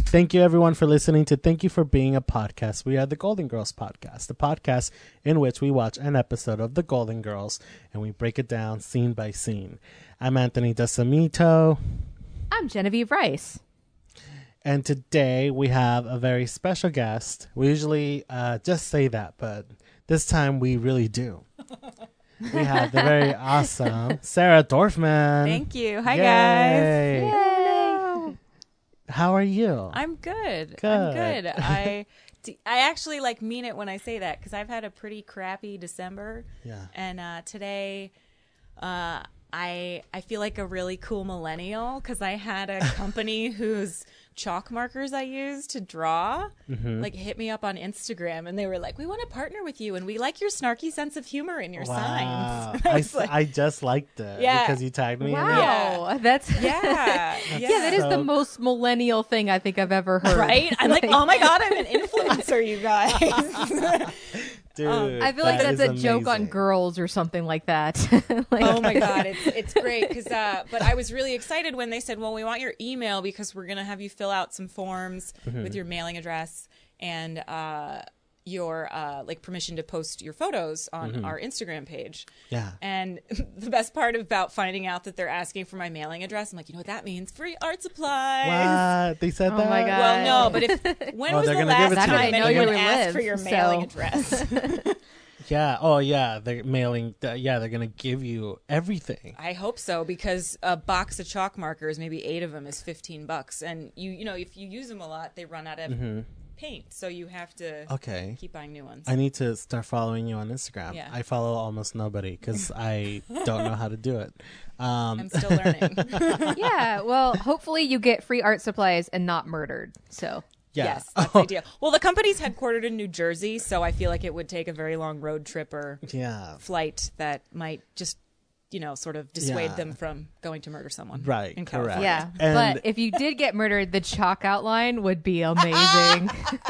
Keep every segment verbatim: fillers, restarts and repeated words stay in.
Thank you, everyone, for listening to Thank You for Being a Podcast. We are the Golden Girls Podcast, the podcast in which we watch an episode of The Golden Girls and we break it down scene by scene. I'm Anthony DeSamito. I'm Genevieve Rice. And today we have a very special guest. We usually uh, just say that, but this time we really do. We have the very awesome Sarah Dorfman. Thank you. Hi, Yay. guys. Yay. How are you? I'm good. Good. I'm good. I, d- I actually like mean it when I say that because I've had a pretty crappy December. Yeah. And uh, today, uh, I I feel like a really cool millennial because I had a company whose chalk markers I used to draw Mm-hmm. like hit me up on Instagram and they were like, we want to partner with you and we like your snarky sense of humor in your Wow. signs. I, I was s- like, I just liked it Yeah. because you tagged me in it. Wow, that's yeah, yeah, that is So- the most millennial thing I think I've ever heard. right. I'm like, oh my god, I'm an influencer, you guys. Dude, Um, I feel like that that's a is joke on amazing. girls or something like that. Like- Oh my god, it's it's great because uh, but I was really excited when they said, well, we want your email because we're gonna have you fill out some forms Mm-hmm. with your mailing address and uh, your uh, like permission to post your photos on Mm-hmm. our Instagram page. Yeah. And the best part about finding out that they're asking for my mailing address, I'm like, you know what that means? Free art supplies. What? They said Oh that? my God. Well, no, but if when Oh, was they're the gonna give last it to time you. They know anyone where we asked live, for your so- mailing address? Yeah. Oh, yeah. They're mailing. Uh, yeah, they're going to give you everything. I hope so because a box of chalk markers, maybe eight of them, is fifteen bucks, and you you know if you use them a lot, they run out of paint, so you have to Okay. keep buying new ones. I need to start following you on Instagram. Yeah. I follow almost nobody because I don't know how to do it. Um, I'm still learning. yeah, well, hopefully you get free art supplies and not murdered. So yeah. Yes, that's the idea. Well, the company's headquartered in New Jersey, so I feel like it would take a very long road trip or Yeah. flight that might just, you know, sort of dissuade Yeah. them from going to murder someone. Right, in correct. California. yeah, And- but if you did get murdered, the chalk outline would be amazing.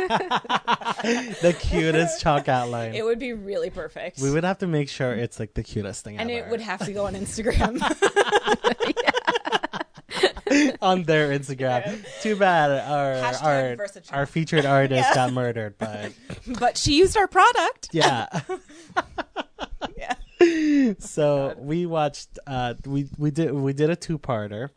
The cutest chalk outline. It would be really perfect. We would have to make sure it's like the cutest thing and ever. it would have to go on Instagram. on their Instagram. Too bad our Hashtag our, Versatile. our featured artist got murdered, but But she used our product. yeah. Yeah. So we watched uh we we did we did a two-parter.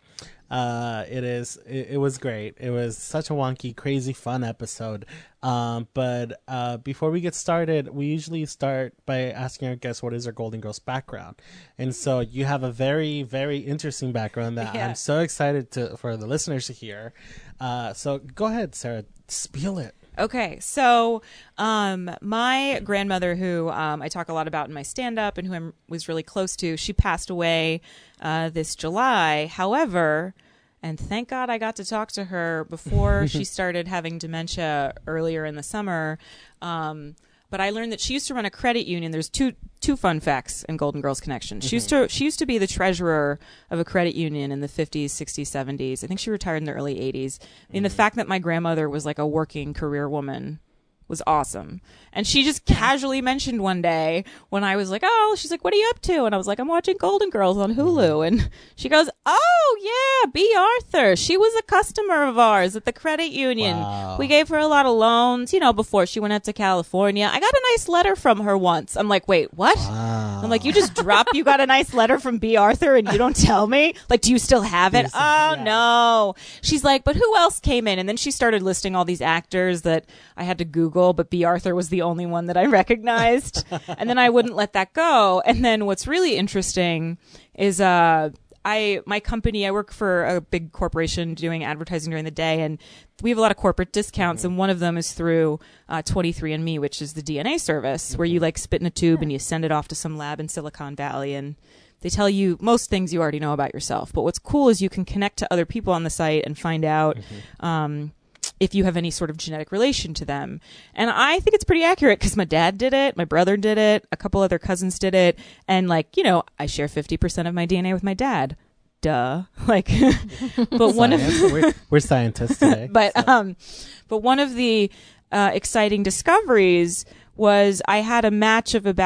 Uh it is it, it was great. It was such a wonky, crazy fun episode. Um but uh before we get started, we usually start by asking our guests what is their Golden Girls background. And so you have a very very interesting background that Yeah. I'm so excited to for the listeners to hear. Uh so go ahead, Sarah, spiel it. Okay, so um, my grandmother, who um, I talk a lot about in my stand-up and who I was really close to, she passed away uh, this July. However, and thank God I got to talk to her before she started having dementia earlier in the summer. Um, but I learned that she used to run a credit union. There's two two fun facts in Golden Girls Connection. She used to she used to be the treasurer of a credit union in the fifties, sixties, seventies. I think she retired in the early eighties. I mean, the fact that my grandmother was like a working career woman was awesome. And she just casually mentioned one day when I was like, oh, she's like, what are you up to? And I was like, I'm watching Golden Girls on Hulu. And she goes, oh, yeah, B. Arthur. She was a customer of ours at the credit union. Wow. We gave her a lot of loans, you know, before she went out to California. I got a nice letter from her once. I'm like, wait, what? Wow. I'm like, you just drop, you got a nice letter from B. Arthur and you don't tell me? Like, do you still have it? Yes, Oh, yeah. no. She's like, but who else came in? And then she started listing all these actors that I had to Google, but B. Arthur was the only one that I recognized. And then I wouldn't let that go. And then what's really interesting is, uh, I, my company, I work for a big corporation doing advertising during the day, and we have a lot of corporate discounts, and one of them is through uh, twenty-three and me, which is the D N A service, where you like spit in a tube and you send it off to some lab in Silicon Valley, and they tell you most things you already know about yourself. But what's cool is you can connect to other people on the site and find out um, if you have any sort of genetic relation to them. And I think it's pretty accurate because my dad did it, my brother did it, a couple other cousins did it. And like, you know, I share fifty percent of my D N A with my dad. Duh. Like, but one of, Science. we're, we're scientists today. but, so. um, but one of the uh, exciting discoveries was I had a match of about zero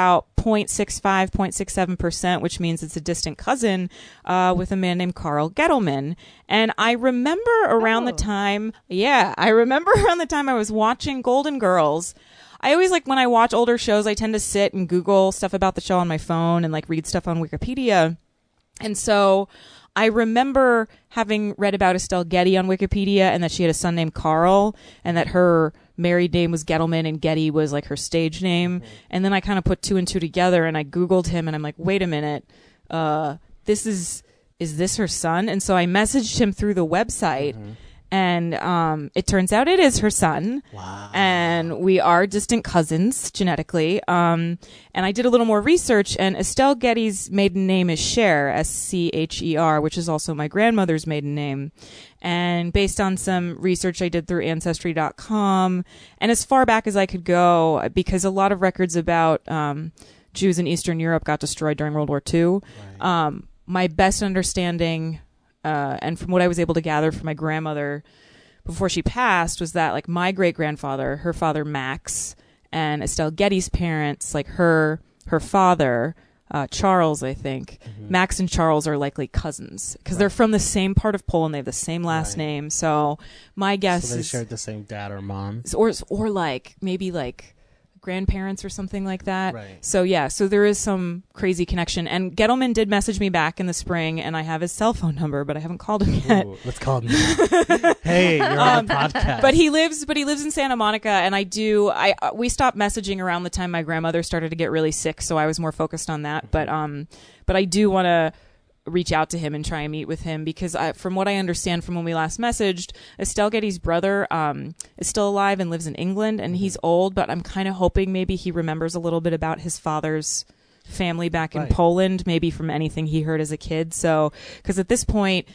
point six five, zero point six seven percent, which means it's a distant cousin uh, with a man named Carl Gettelman. And I remember around Oh. the time, yeah, I remember around the time I was watching Golden Girls. I always like when I watch older shows, I tend to sit and Google stuff about the show on my phone and like read stuff on Wikipedia. And so I remember having read about Estelle Getty on Wikipedia and that she had a son named Carl and that her married name was Gettelman and Getty was like her stage name. Mm-hmm. And then I kind of put two and two together and I Googled him and I'm like, wait a minute, uh, this is, is this her son? And so I messaged him through the website. Mm-hmm. And um, it turns out it is her son. Wow. And we are distant cousins genetically. Um, and I did a little more research, and Estelle Getty's maiden name is Cher, S C H E R, which is also my grandmother's maiden name. And based on some research I did through Ancestry dot com, and as far back as I could go, because a lot of records about um, Jews in Eastern Europe got destroyed during World War Two, right. um, my best understanding... Uh, and from what I was able to gather from my grandmother before she passed was that like my great grandfather, her father Max, and Estelle Getty's parents, like her her father uh, Charles, I think mm-hmm. Max and Charles are likely cousins because right. they're from the same part of Poland. They have the same last right. name. So my guess so they is shared the same dad or mom, or or like maybe like. grandparents or something like that. Right. So yeah, so there is some crazy connection. And Gettelman did message me back in the spring, and I have his cell phone number, but I haven't called him yet. Ooh, let's call him now. Hey, you're on um, the podcast. But he lives, but he lives in Santa Monica, and I do. I uh, we stopped messaging around the time my grandmother started to get really sick, so I was more focused on that. But um, but I do want to reach out to him and try and meet with him because I, from what I understand from when we last messaged, Estelle Getty's brother um, is still alive and lives in England, and he's old, but I'm kind of hoping maybe he remembers a little bit about his father's family back in right. Poland, maybe from anything he heard as a kid. So, because at this point,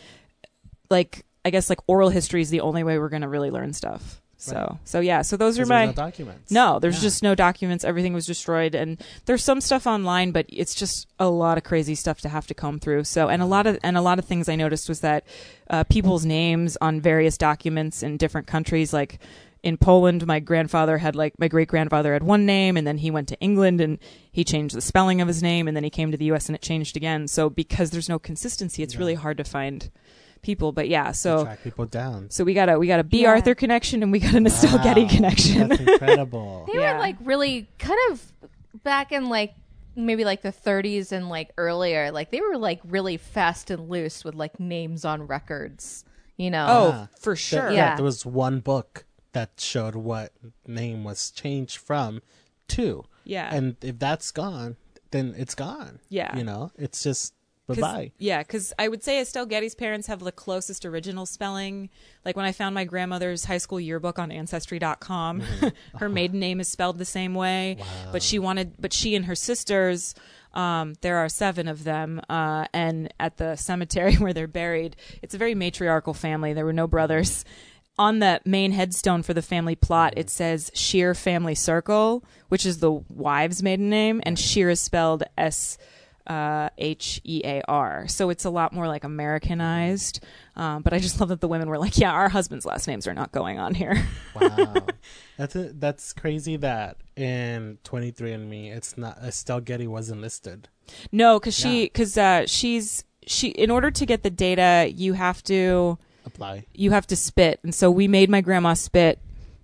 like, I guess like oral history is the only way we're going to really learn stuff. So, right. so yeah, so those are my no documents. No, there's yeah. just no documents. Everything was destroyed, and there's some stuff online, but it's just a lot of crazy stuff to have to comb through. So, and a lot of and a lot of things I noticed was that uh, people's names on various documents in different countries, like in Poland, my grandfather had like my great grandfather had one name, and then he went to England and he changed the spelling of his name, and then he came to the U S and it changed again. So, because there's no consistency, it's yeah. really hard to find people. But yeah, so track people down. So we got a we got a B. Yeah. Arthur connection, and we got an Estelle wow. Getty connection. That's incredible. They yeah. were like really kind of back in like maybe like the thirties and like earlier. Like they were like really fast and loose with like names on records. You know? Oh, yeah. for sure. There, yeah. yeah, there was one book that showed what name was changed from to. Yeah, and if that's gone, then it's gone. Yeah, you know, it's just. Bye-bye. Yeah, because I would say Estelle Getty's parents have the closest original spelling. Like when I found my grandmother's high school yearbook on Ancestry dot com, mm-hmm. her maiden name is spelled the same way. Wow. But she wanted, but she and her sisters, um, there are seven of them, uh, and at the cemetery where they're buried, it's a very matriarchal family. There were no brothers. On the main headstone for the family plot, it says Shear Family Circle, which is the wife's maiden name, and Shear is spelled S. Uh, H E A R. So it's a lot more like Americanized. Um, but I just love that the women were like, yeah, our husband's last names are not going on here. Wow. That's a, that's crazy that in twenty-three and me, it's not, Estelle Getty wasn't listed. No, because yeah. she, because uh, she's, she, in order to get the data, you have to apply. You have to spit. And so we made my grandma spit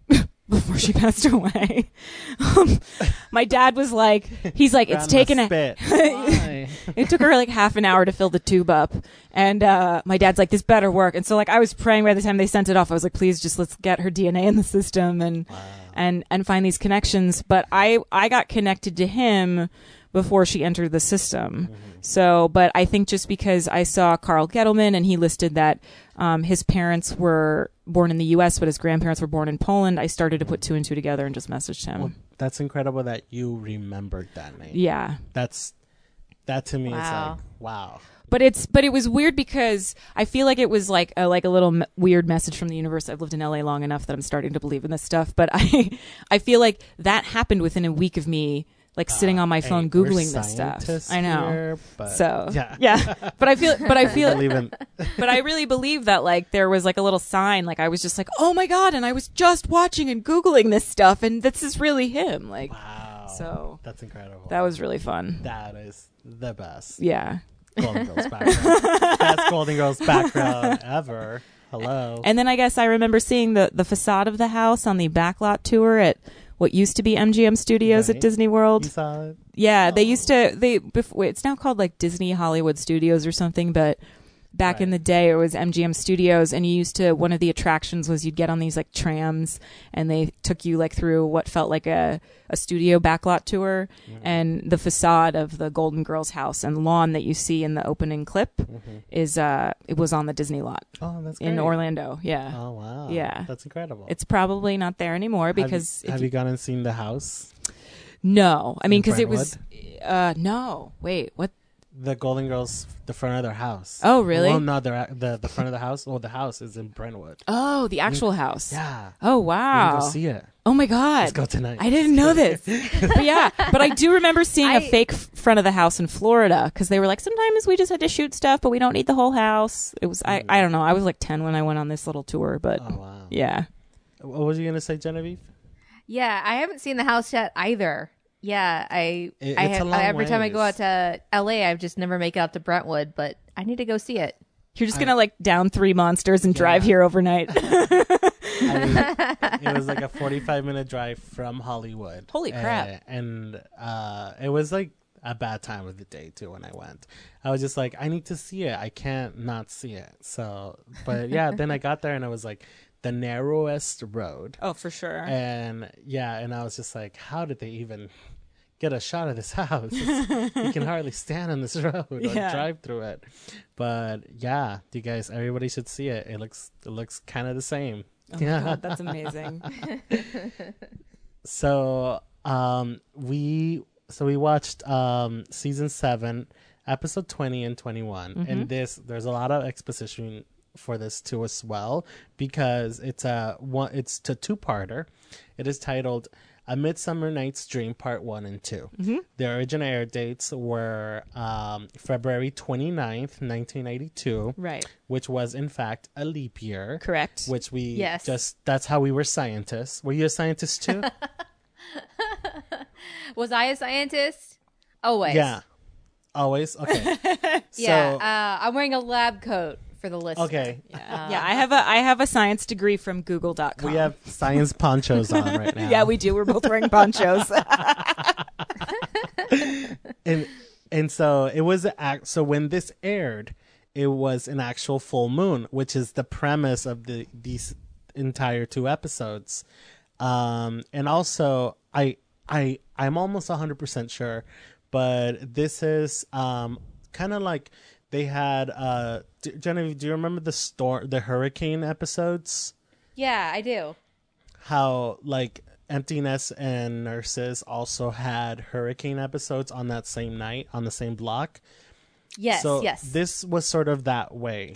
before she passed away. Um, my dad was like, he's like, it's taken a, it took her like half an hour to fill the tube up. And, uh, my dad's like, this better work. And so like, I was praying by the time they sent it off. I was like, please just let's get her D N A in the system and, wow. and, and find these connections. But I, I got connected to him before she entered the system. Mm-hmm. So, but I think just because I saw Carl Gettelman and he listed that, um, his parents were born in the U S, but his grandparents were born in Poland, I started to put two and two together and just messaged him. Well, that's incredible that you remembered that name. Yeah. That's, that to me wow. is like, wow. But it's, but it was weird because I feel like it was like a, like a little m- weird message from the universe. I've lived in L A long enough that I'm starting to believe in this stuff, but I, I feel like that happened within a week of me like sitting uh, on my phone hey, Googling this stuff. I know. Here, but so yeah. yeah. But I feel but I feel I in- but I really believe that like there was like a little sign, like I was just like, oh my God, and I was just watching and Googling this stuff and this is really him. Like wow. So that's incredible. that was really fun. That is the best. Yeah. Golden Girls background. Best Golden Girls background ever. Hello. And then I guess I remember seeing the, the facade of the house on the backlot tour at what used to be M G M Studios Right. at Disney World. You saw it? Yeah, they Oh. used to they before it's now called like Disney Hollywood Studios or something, but back in Right. the day it was M G M Studios, and you used to one of the attractions was you'd get on these like trams and they took you like through what felt like a, a studio backlot tour, Mm-hmm. and the facade of the Golden Girls house and lawn that you see in the opening clip Mm-hmm. is uh it was on the Disney lot Oh, that's great. in Orlando. Yeah. Oh, wow. Yeah. That's incredible. It's probably not there anymore Have you- because Have if you, you, gone and seen the house? no, I mean in because it was uh no wait what The Golden Girls, the front of their house. Oh, really? Well, no, their, the the front of the house. Well, the house is in Brentwood. oh the actual house. Yeah. Oh You wow. can go see it. Oh my god. Let's go tonight. I didn't know this. But yeah, but I do remember seeing a I- fake f- front of the house in Florida because they were like, sometimes we just had to shoot stuff, but we don't need the whole house. It was, I, I don't know. I was like ten when I went on this little tour, but Oh, wow. yeah. What was you going to say, Genevieve? Yeah, I haven't seen the house yet either. Yeah, I It- I it's a have, long every time I go ways. out to L A, I just never make it out to Brentwood, but I need to go see it. You're just going to like down three monsters and drive Yeah. here overnight. I, it was like a forty-five minute drive from Hollywood. Holy crap. Uh, and uh, it was like a bad time of the day too when I went. I was just like, I need to see it. I can't not see it. So, but yeah, then I got there and it was like the narrowest road. Oh, for sure. And yeah, and I was just like, how did they even get a shot of this house? It's- you can hardly stand on this road or Yeah. drive through it. But yeah, you guys, everybody should see it. It looks, it looks kind of the same. Oh my god, that's amazing. So um, we so we watched um, season seven, episode twenty and twenty-one, Mm-hmm. and this there's a lot of exposition for this too as well because it's a one it's a two-parter. It is titled A Midsummer Night's Dream Part One and Two. Mm-hmm. The original air dates were um, February twenty-ninth, nineteen eighty-two, Right. which was in fact a leap year. Correct. Which we Yes. just, that's how we were scientists. Were you a scientist too? Was I a scientist? Always. Yeah. Always? Okay. Yeah. So, uh, I'm wearing a lab coat for the listener. okay. Yeah. yeah, I have a I have a science degree from google dot com. We have science ponchos on right now. Yeah, we do. We're both wearing ponchos. And and so it was a act so when this aired, it was an actual full moon, which is the premise of the these entire two episodes. Um and also I I I'm almost one hundred percent sure, but this is um kind of like they had uh d- Genevieve, do you remember the storm the hurricane episodes? Yeah, I do. How like Empty Nest and Nurses also had hurricane episodes on that same night on the same block. Yes, so yes. this was sort of that way.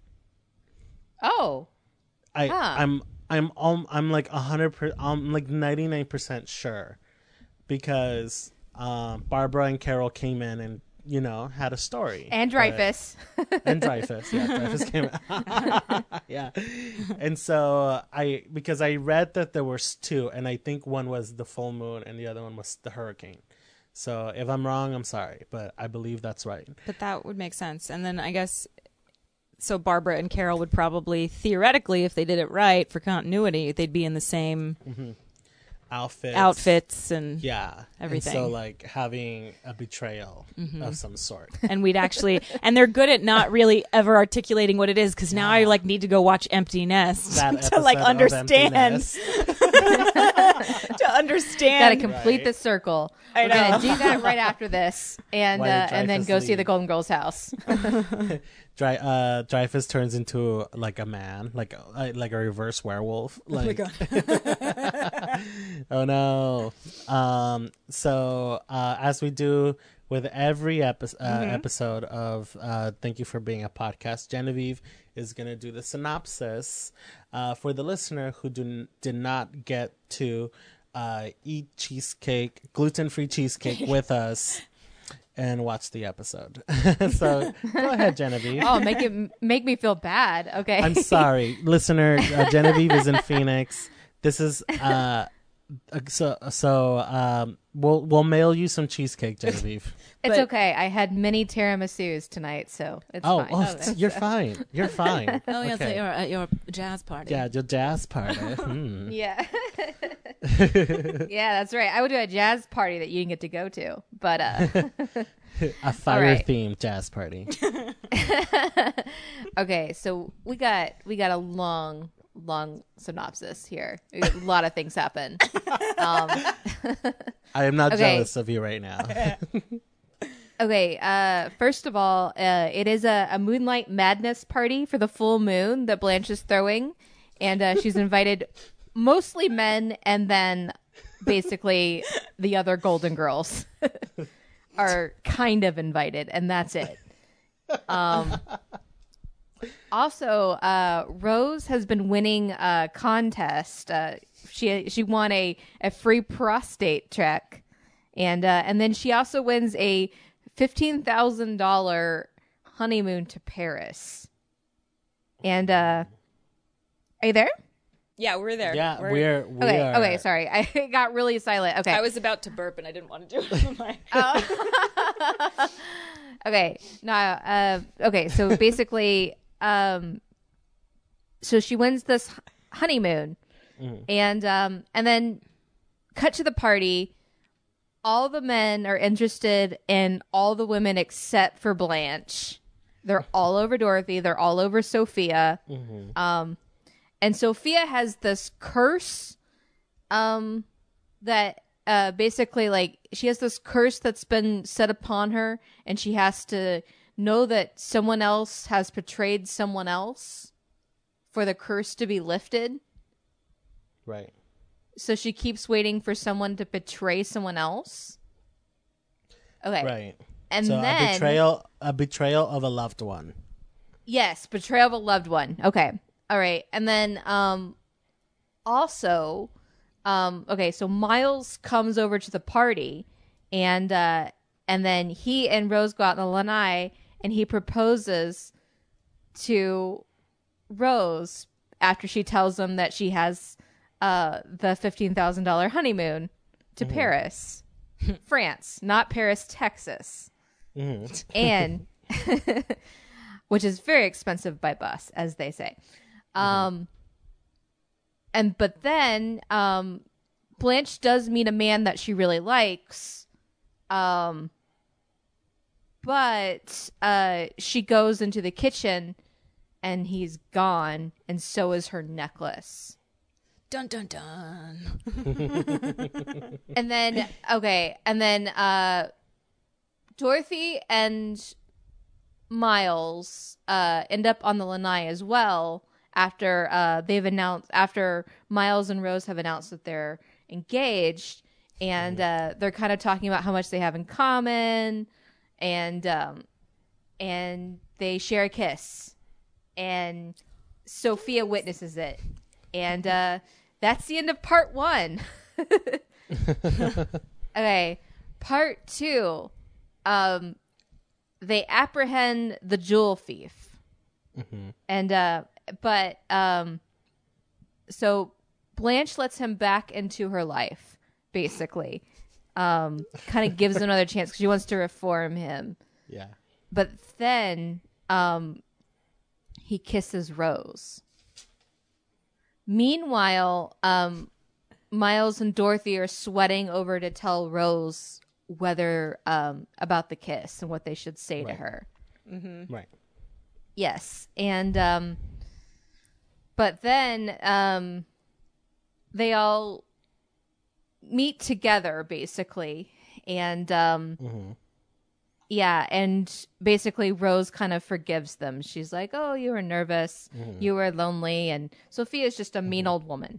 Oh. I Huh. I'm I'm um, I'm like a hundred per, I'm like ninety nine percent sure because um, Barbara and Carol came in and you know had a story And But- Dreyfus. and Dreyfus, yeah, Dreyfus came. Yeah, and so I because I read that there was two, and I think one was the full moon, and the other one was the hurricane. So if I'm wrong, I'm sorry, but I believe that's right. But that would make sense. And then I guess so Barbara and Carol would probably theoretically, if they did it right for continuity, they'd be in the same Outfits, outfits and yeah, everything. And so like having a betrayal of some sort. and we'd actually and they're good at not really ever articulating what it is because now I like need to go watch Empty Nest That to like episode of understand Emptiness. to understand. Got to complete Right. the circle. I We're gonna know. do that right after this, and Why uh, did and then Dreyfus go see leave? the Golden Girls house. Dry, uh, Dreyfus turns into like a man, like uh, like a reverse werewolf. Like, oh my god! oh no. Um, so uh, as we do with every epi- uh, Mm-hmm. episode of uh, Thank You for Being a Podcast, Genevieve is going to do the synopsis uh, for the listener who do, did not get to uh, eat cheesecake, gluten-free cheesecake with us and watch the episode. So go ahead, Genevieve. Oh, make it make me feel bad. Okay. I'm sorry, listener. Uh, Genevieve is in Phoenix. This is uh, uh, so so um, we'll we'll mail you some cheesecake, Genevieve. It's But- okay. I had mini tiramisus tonight, so it's oh, fine. oh, you're fine. You're fine. Oh, yes, Okay. at your, at your jazz party. Yeah, your jazz party. Hmm. Yeah. Yeah, that's right. I would do a jazz party that you didn't get to go to. But uh A fire right. themed jazz party. okay, so we got we got a long long synopsis here. We got a lot of things happen. Um I am not Okay. jealous of you right now. Okay, uh, first of all, uh, it is a, a Moonlight Madness party for the full moon that Blanche is throwing. And uh, she's invited mostly men, and then basically the other Golden Girls are kind of invited, and that's it. Um, also, uh, Rose has been winning a contest. Uh, she she won a, a free prostate check, and uh, and then she also wins a fifteen thousand dollar honeymoon to Paris. And uh, are you there? Yeah, we're there. Yeah, we're, we Okay, are. okay, sorry, I got really silent. Okay, I was about to burp and I didn't want to do it on my okay now uh okay so basically um so she wins this h- honeymoon and um and then cut to the party. All the men are interested in all the women except for Blanche. They're all over Dorothy, they're all over Sophia. Um and Sophia has this curse um that uh basically, like, she has this curse that's been set upon her, and she has to know that someone else has betrayed someone else for the curse to be lifted. Right. So she keeps waiting for someone to betray someone else. Okay. Right. And so then a betrayal, a betrayal of a loved one. yes, betrayal of a loved one. Okay. All right. And then um also um okay, so Miles comes over to the party, and uh and then he and Rose go out in the lanai, and he proposes to Rose after she tells him that she has uh the fifteen thousand dollar honeymoon to Paris, France, not Paris, Texas. And which is very expensive by bus, as they say. Um and but then um Blanche does meet a man that she really likes. Um but uh she goes into the kitchen and he's gone, and so is her necklace. dun dun dun. And then okay, and then uh Dorothy and Miles uh end up on the lanai as well after uh they've announced after Miles and Rose have announced that they're engaged, and uh they're kind of talking about how much they have in common, and um and they share a kiss, and Sophia witnesses it, and uh that's the end of part one. Okay, part two. Um, they apprehend the jewel thief, and uh, but um, so Blanche lets him back into her life, basically. Um, kind of gives him another chance because she wants to reform him. Yeah. But then um, he kisses Rose. Meanwhile, um, Miles and Dorothy are sweating over to tell Rose whether um, about the kiss and what they should say to Right. her. Right. Yes, and um, but then um, they all meet together basically, and um, yeah, and basically Rose kind of forgives them. She's like, "Oh, you were nervous, you were lonely," and Sophia's just a mean old woman.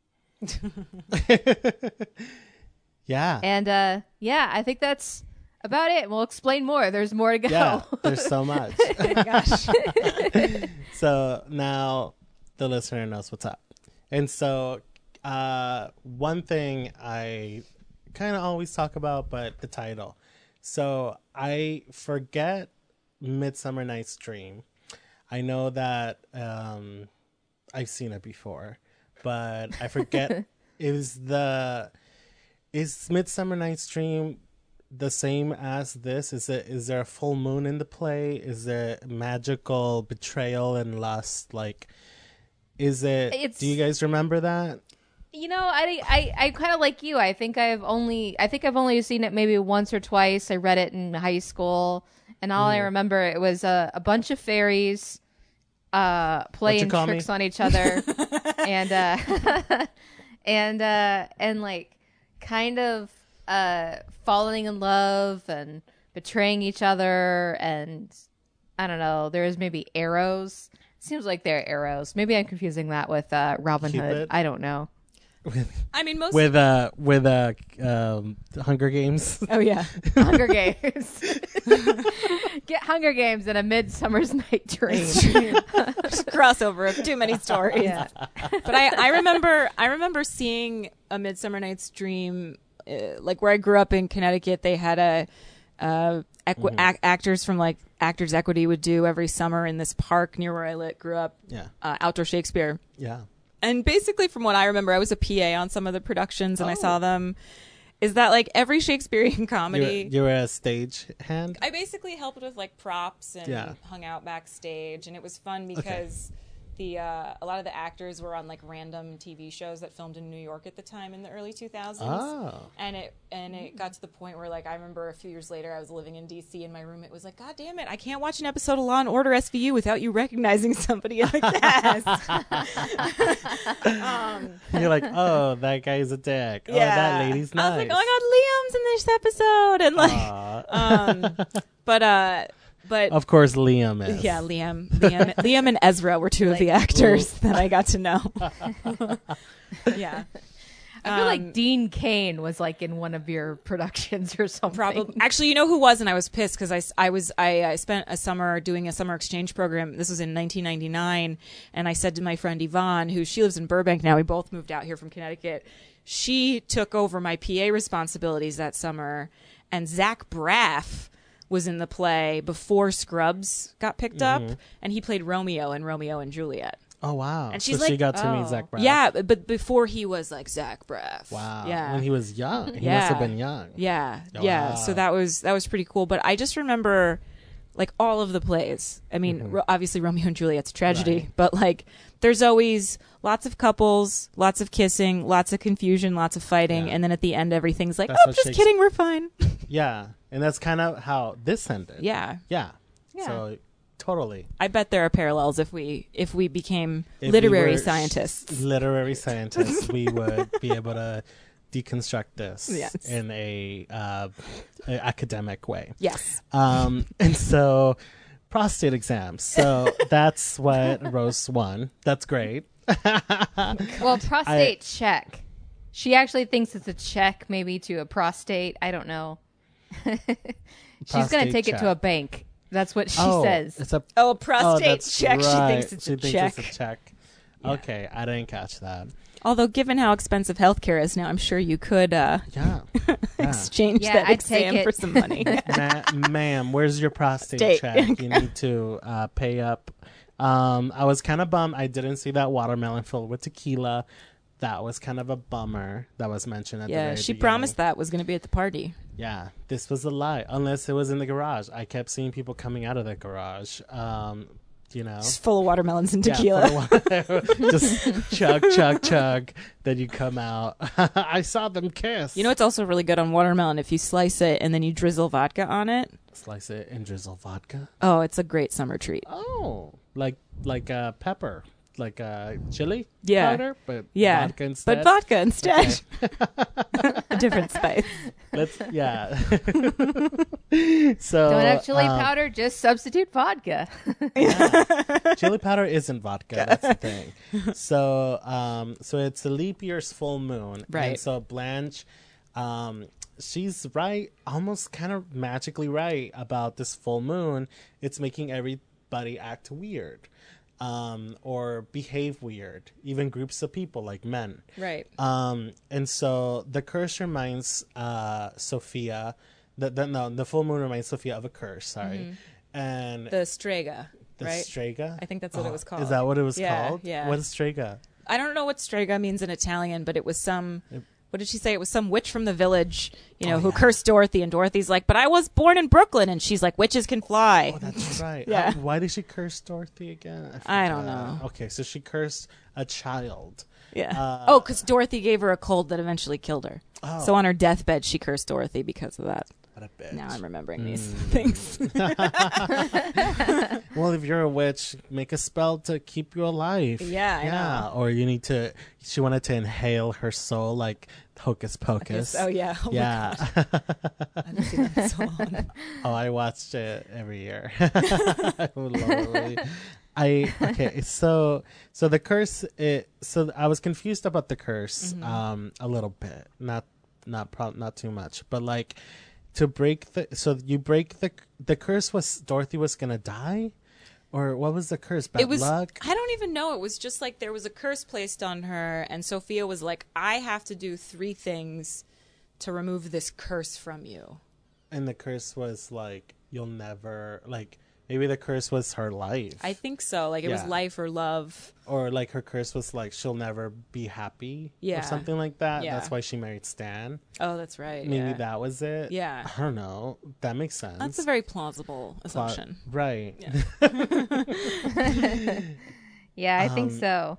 Yeah. And uh, yeah, I think that's about it. We'll explain more. There's more to go. Yeah. There's so much. Oh my gosh. So now the listener knows what's up. And so uh, one thing I kind of always talk about, but the title. So I forget Midsummer Night's Dream. I know that um, I've seen it before, but I forget is the is Midsummer Night's Dream the same as this? Is it is there a full moon in the play? Is there magical betrayal and lust? Like, is it? It's- do you guys remember that? You know, I, I, I kind of like you. I think I've only I think I've only seen it maybe once or twice. I read it in high school, and all I remember it was a, a bunch of fairies uh, playing call tricks me? on each other, and uh, and uh, and like kind of uh, falling in love and betraying each other, and I don't know. There's maybe arrows. Seems like they're arrows. Maybe I'm confusing that with uh, Robin Hood. Cupid? I don't know. I mean, most. With uh with uh um Hunger Games. oh yeah. Hunger Games. Get Hunger Games and A Midsummer's Night Dream. Crossover of too many stories. Yeah. But I, I remember I remember seeing A Midsummer Night's Dream, uh, like where I grew up in Connecticut. They had a uh, equi- Mm-hmm. ac- actors from like Actors Equity would do every summer in this park near where I lit, grew up. Yeah. Uh, outdoor Shakespeare. Yeah. And basically, from what I remember, I was a P A on some of the productions, and I Oh. saw them. Is that like every Shakespearean You were, comedy? you were a stage hand. I basically helped with like props and Yeah. hung out backstage, and it was fun because the uh, a lot of the actors were on like random T V shows that filmed in New York at the time in the early two thousands. Oh. And it and it got to the point where like I remember a few years later I was living in D C and my roommate was like, "God damn it, I can't watch an episode of Law and Order S V U without you recognizing somebody like that." um, You're like, oh, that guy's a dick. Oh, yeah. that lady's nice. I was like, "Oh my god, Liam's in this episode," and like, Aw. um, but uh, but Of course, Liam is. yeah, Liam, Liam, Liam, and Ezra were two of the actors that I got to know. yeah, I feel Um, like Dean Cain was like in one of your productions or something. probably. Actually, you know who was, and I was pissed because I, s- I was I, I spent a summer doing a summer exchange program. This was in nineteen ninety-nine, and I said to my friend Yvonne, who she lives in Burbank now. We both moved out here from Connecticut. She took over my P A responsibilities that summer, and Zach Braff was in the play before Scrubs got picked up, and he played Romeo in Romeo and Juliet. Oh, wow. And she's so she like, got to oh. meet Zach Braff. Yeah, but but before he was like Zach Braff. Wow. Yeah. When he was young. He Yeah. must have been young. Yeah, Oh, yeah. wow. So that was that was pretty cool. But I just remember, like all of the plays. I mean, ro- obviously Romeo and Juliet's a tragedy, Mm-hmm. Right. but like there's always lots of couples, lots of kissing, lots of confusion, lots of fighting, Yeah. and then at the end everything's like, That's oh, how just Shakespeare- kidding, we're fine. Yeah. And that's kind of how this ended. yeah. Yeah. Yeah. So, totally. I bet there are parallels if we if we became If we literary were scientists. Literary scientists, we would be able to deconstruct this Yes. in a, uh, a academic way. Yes. Um, and so, prostate exams. So that's what Rose won. That's great. Well, prostate check. She actually thinks it's a check, maybe to a prostate. I don't know. She's going to Prostate take it to a check. bank. That's what she oh, says. It's a Oh, oh, prostate that's check. right. She thinks it's She a thinks check. it's a check. Okay, I didn't catch that. Although, given how expensive healthcare is now, I'm sure you could uh, Yeah. yeah. exchange Yeah, that I'd take exam it. for some money. Ma- ma'am, where's your prostate State. check? You need to uh, pay up. Um, I was kind of bummed I didn't see that watermelon filled with tequila. That was kind of a bummer. That was mentioned at the Yeah, very she beginning. promised that was going to be at the party. Yeah, this was a lie. Unless it was in the garage. I kept seeing people coming out of the garage. Um, you know, Just full of watermelons and Yeah, tequila. for a while. Just chug, chug, chug. Then you come out. I saw them kiss. You know what's also really good on watermelon? If you slice it and then you drizzle vodka on it. Slice it and drizzle vodka. Oh, it's a great summer treat. Oh, like like uh, pepper, like uh, chili Yeah. powder, but Yeah, vodka instead. but vodka instead. A different spice. Let's yeah. So Don't have chili um, powder, just substitute vodka. Chili powder isn't vodka. That's the thing. So, um, so it's a leap year's full moon, Right. And so Blanche, um, she's right, almost kind of magically right about this full moon. It's making everybody act weird, um, or behave weird, even groups of people like men. Right. Um, and so the curse reminds uh, Sophia. The, the no, the full moon reminds Sophia of a curse. Sorry, and The Strega, the right? Strega? I think that's what it was Oh, called. Is that what it was Yeah, called? yeah. What is Strega? I don't know what strega means in Italian, but it was some. What did she say? It was some witch from the village, you know, Oh, who yeah. cursed Dorothy, and Dorothy's like, "But I was born in Brooklyn," and she's like, "Witches can fly." Oh, that's right. Yeah. How- why did she curse Dorothy again? I don't forgot. know. Okay, so she cursed a child. Yeah. Uh, oh, because Dorothy gave her a cold that eventually killed her. Oh. So on her deathbed, she cursed Dorothy because of that. What a bitch. Now I'm remembering these Mm. things. Well, if you're a witch, make a spell to keep you alive. Yeah, I yeah. know. Or you need to. She wanted to inhale her soul like Hocus Pocus. Oh yeah. Oh, my yeah. God. I haven't seen that in so long. Oh, I watched it every year. I would love it. I okay. So so the curse. It so I was confused about the curse. Mhm. Um, a little bit. Not not pro- not too much, but like. To break the so you break the the curse was Dorothy was gonna die, or what was the curse? Bad It was. luck. I don't even know. It was just like there was a curse placed on her, and Sophia was like, "I have to do three things to remove this curse from you." And the curse was like you'll never like maybe the curse was her life. I think so. Like it was Yeah. life or love. or like her curse was like she'll never be happy. Yeah. Or something like that. Yeah. That's why she married Stan. Oh, that's right. Maybe yeah. that was it. Yeah. I don't know. That makes sense. That's a very plausible Pla- assumption. Right. Yeah, I think Um, so.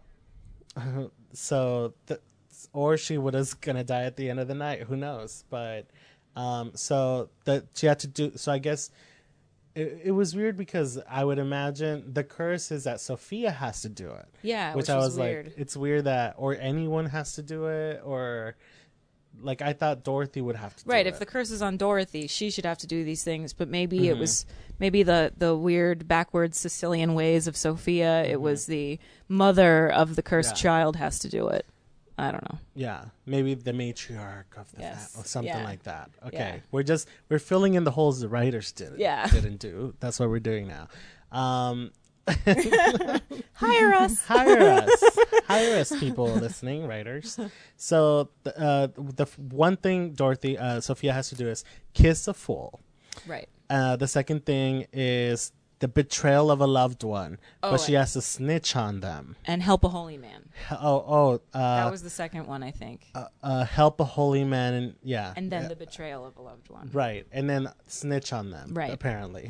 so the, or she was gonna die at the end of the night, who knows, but um so that she had to do so I guess it, it was weird because I would imagine the curse is that Sophia has to do it, Yeah, which which, I was was weird. like it's weird that or anyone has to do it, or like I thought Dorothy would have to do Right, it. if the curse is on Dorothy, she should have to do these things. But maybe it Mhm. was maybe the the weird backwards Sicilian ways of Sophia. It was the mother of the cursed Mm-hmm. Yeah. child has to do it. I don't know. Yeah, maybe the matriarch of the Yes. family, or something Yeah. like that. Okay, Yeah. we're just we're filling in the holes the writers didn't Yeah. didn't do. That's what we're doing now. Um, Hire us. hire us, hire us, people listening, writers. So the uh, the f- one thing Dorothy uh, Sophia has to do is kiss a fool. Right. Uh, the second thing is the betrayal of a loved one, Oh, but she and- has to snitch on them. And help a holy man. Oh, oh, uh, That was the second one, I think. uh, uh, help a holy man, and yeah, And then yeah. the betrayal of a loved one. Right, and then snitch on them. Right. Apparently,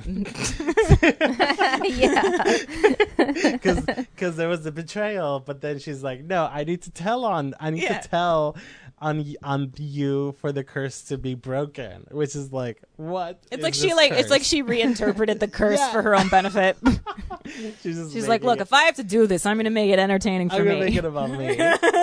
Yeah. because there was the betrayal, but then she's like, "No, I need to tell on. I need Yeah. to tell on y- on you for the curse to be broken." Which is like, what? It's is like she this like it's curse? like she reinterpreted the curse Yeah. for her own benefit. She's, just She's like, making look, it- if I have to do this, I'm going to make it entertaining for I'm gonna me. make it about me.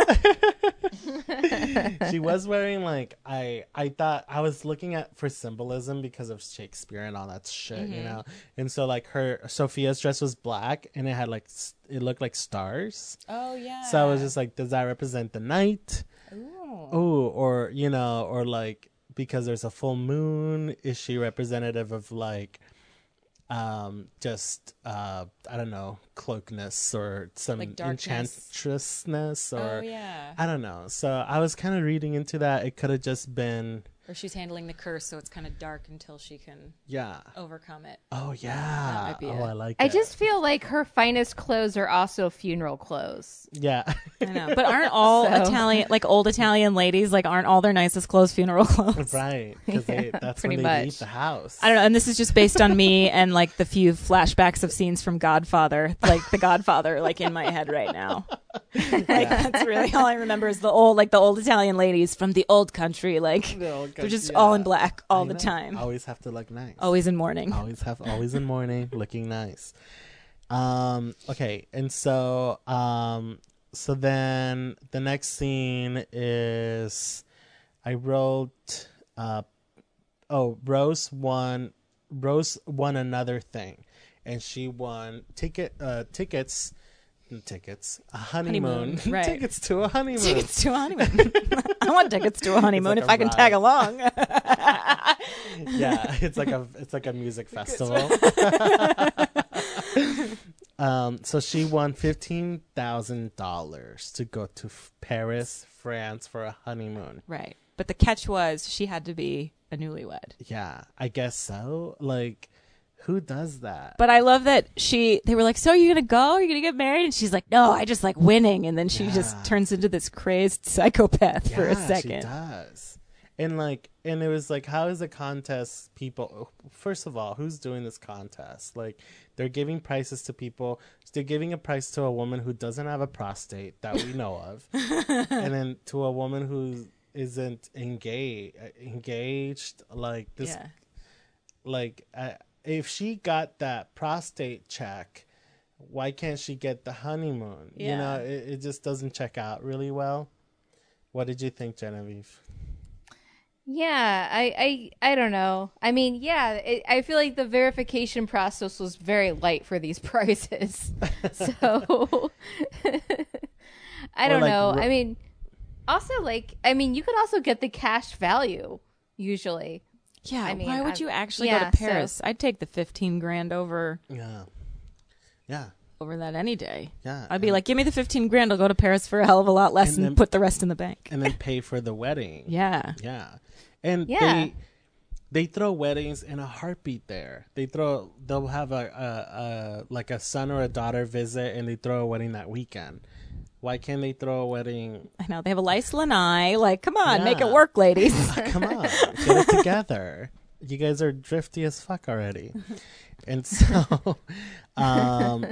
She was wearing like I I thought I was looking at for symbolism because of Shakespeare and all that shit, you Mhm. know. And so like her Sophia's dress was black and it had like s- it looked like stars. Oh yeah. So I was just like, does that represent the night? Ooh. Oh, or you know, or like because there's a full moon, is she representative of like um just uh I don't know, cloakness or some Like darkness. enchantressness or Oh yeah. I don't know. So I was kind of reading into that. It could have just been Or she's handling the curse, so it's kind of dark until she can yeah. overcome it. Oh yeah. might be oh, it. I like I it. just feel like her finest clothes are also funeral clothes. yeah. I know, but aren't all So- Italian, like old Italian ladies, like aren't all their nicest clothes funeral clothes? right. Because Yeah, that's pretty when they much. leave the house. I don't know, and this is just based on me and like the few flashbacks of scenes from Godfather, like the Godfather, like in my head right now. Like that's really all I remember is the old, like the old Italian ladies from the old country, like No, they're just all in black all I the know. time, Always have to look nice. always in mourning. always have always in mourning, looking nice. Um. Okay. And so um. So then the next scene is, I wrote. Uh. Oh, Rose won. Rose won another thing, and she won ticket. Uh. Tickets. Tickets. A honeymoon. Honeymoon, right. Tickets to a honeymoon. Tickets to a honeymoon. I want tickets to a honeymoon like if a I can ride. tag along. Yeah, it's like a it's like a music festival. um, so she won fifteen thousand dollars to go to F- Paris, France for a honeymoon. Right, but the catch was she had to be a newlywed. Yeah, I guess so. Like, Who does that? But I love that she, they were like, so you're going to go? You're going to get married? And she's like, no, I just like winning. And then she Yeah. just turns into this crazed psychopath for a Yeah, second. She does. And like, and it was like, how is the contest people? First of all, who's doing this contest? Like, they're giving prizes to people. They're giving a prize to a woman who doesn't have a prostate that we know of, and then to a woman who isn't engaged. Engaged, like this, Yeah. like uh, if she got that prostate check, why can't she get the honeymoon? Yeah. You know, it, it just doesn't check out really well. What did you think, Genevieve? Yeah, I, I, I don't know. I mean, yeah, it, I feel like the verification process was very light for these prizes. So, I Or don't like know. ro- I mean, also, like, I mean, you could also get the cash value, usually. Yeah, I mean, why would I'm- you actually yeah, go to so- Paris? I'd take the fifteen grand over Yeah, yeah, over that any day. yeah. I'd be and, like, give me the fifteen grand. I'll go to Paris for a hell of a lot less And and, then- put the rest in the bank. and then pay for the wedding. Yeah. Yeah. And Yeah. they they throw weddings in a heartbeat there. They throw they'll have a, a, a like a son or a daughter visit and they throw a wedding that weekend. Why can't they throw a wedding? I know. They have a Lice Lanai. Like, come on, make it Yeah. work, ladies. Come on, get it together. You guys are drifty as fuck already. And so um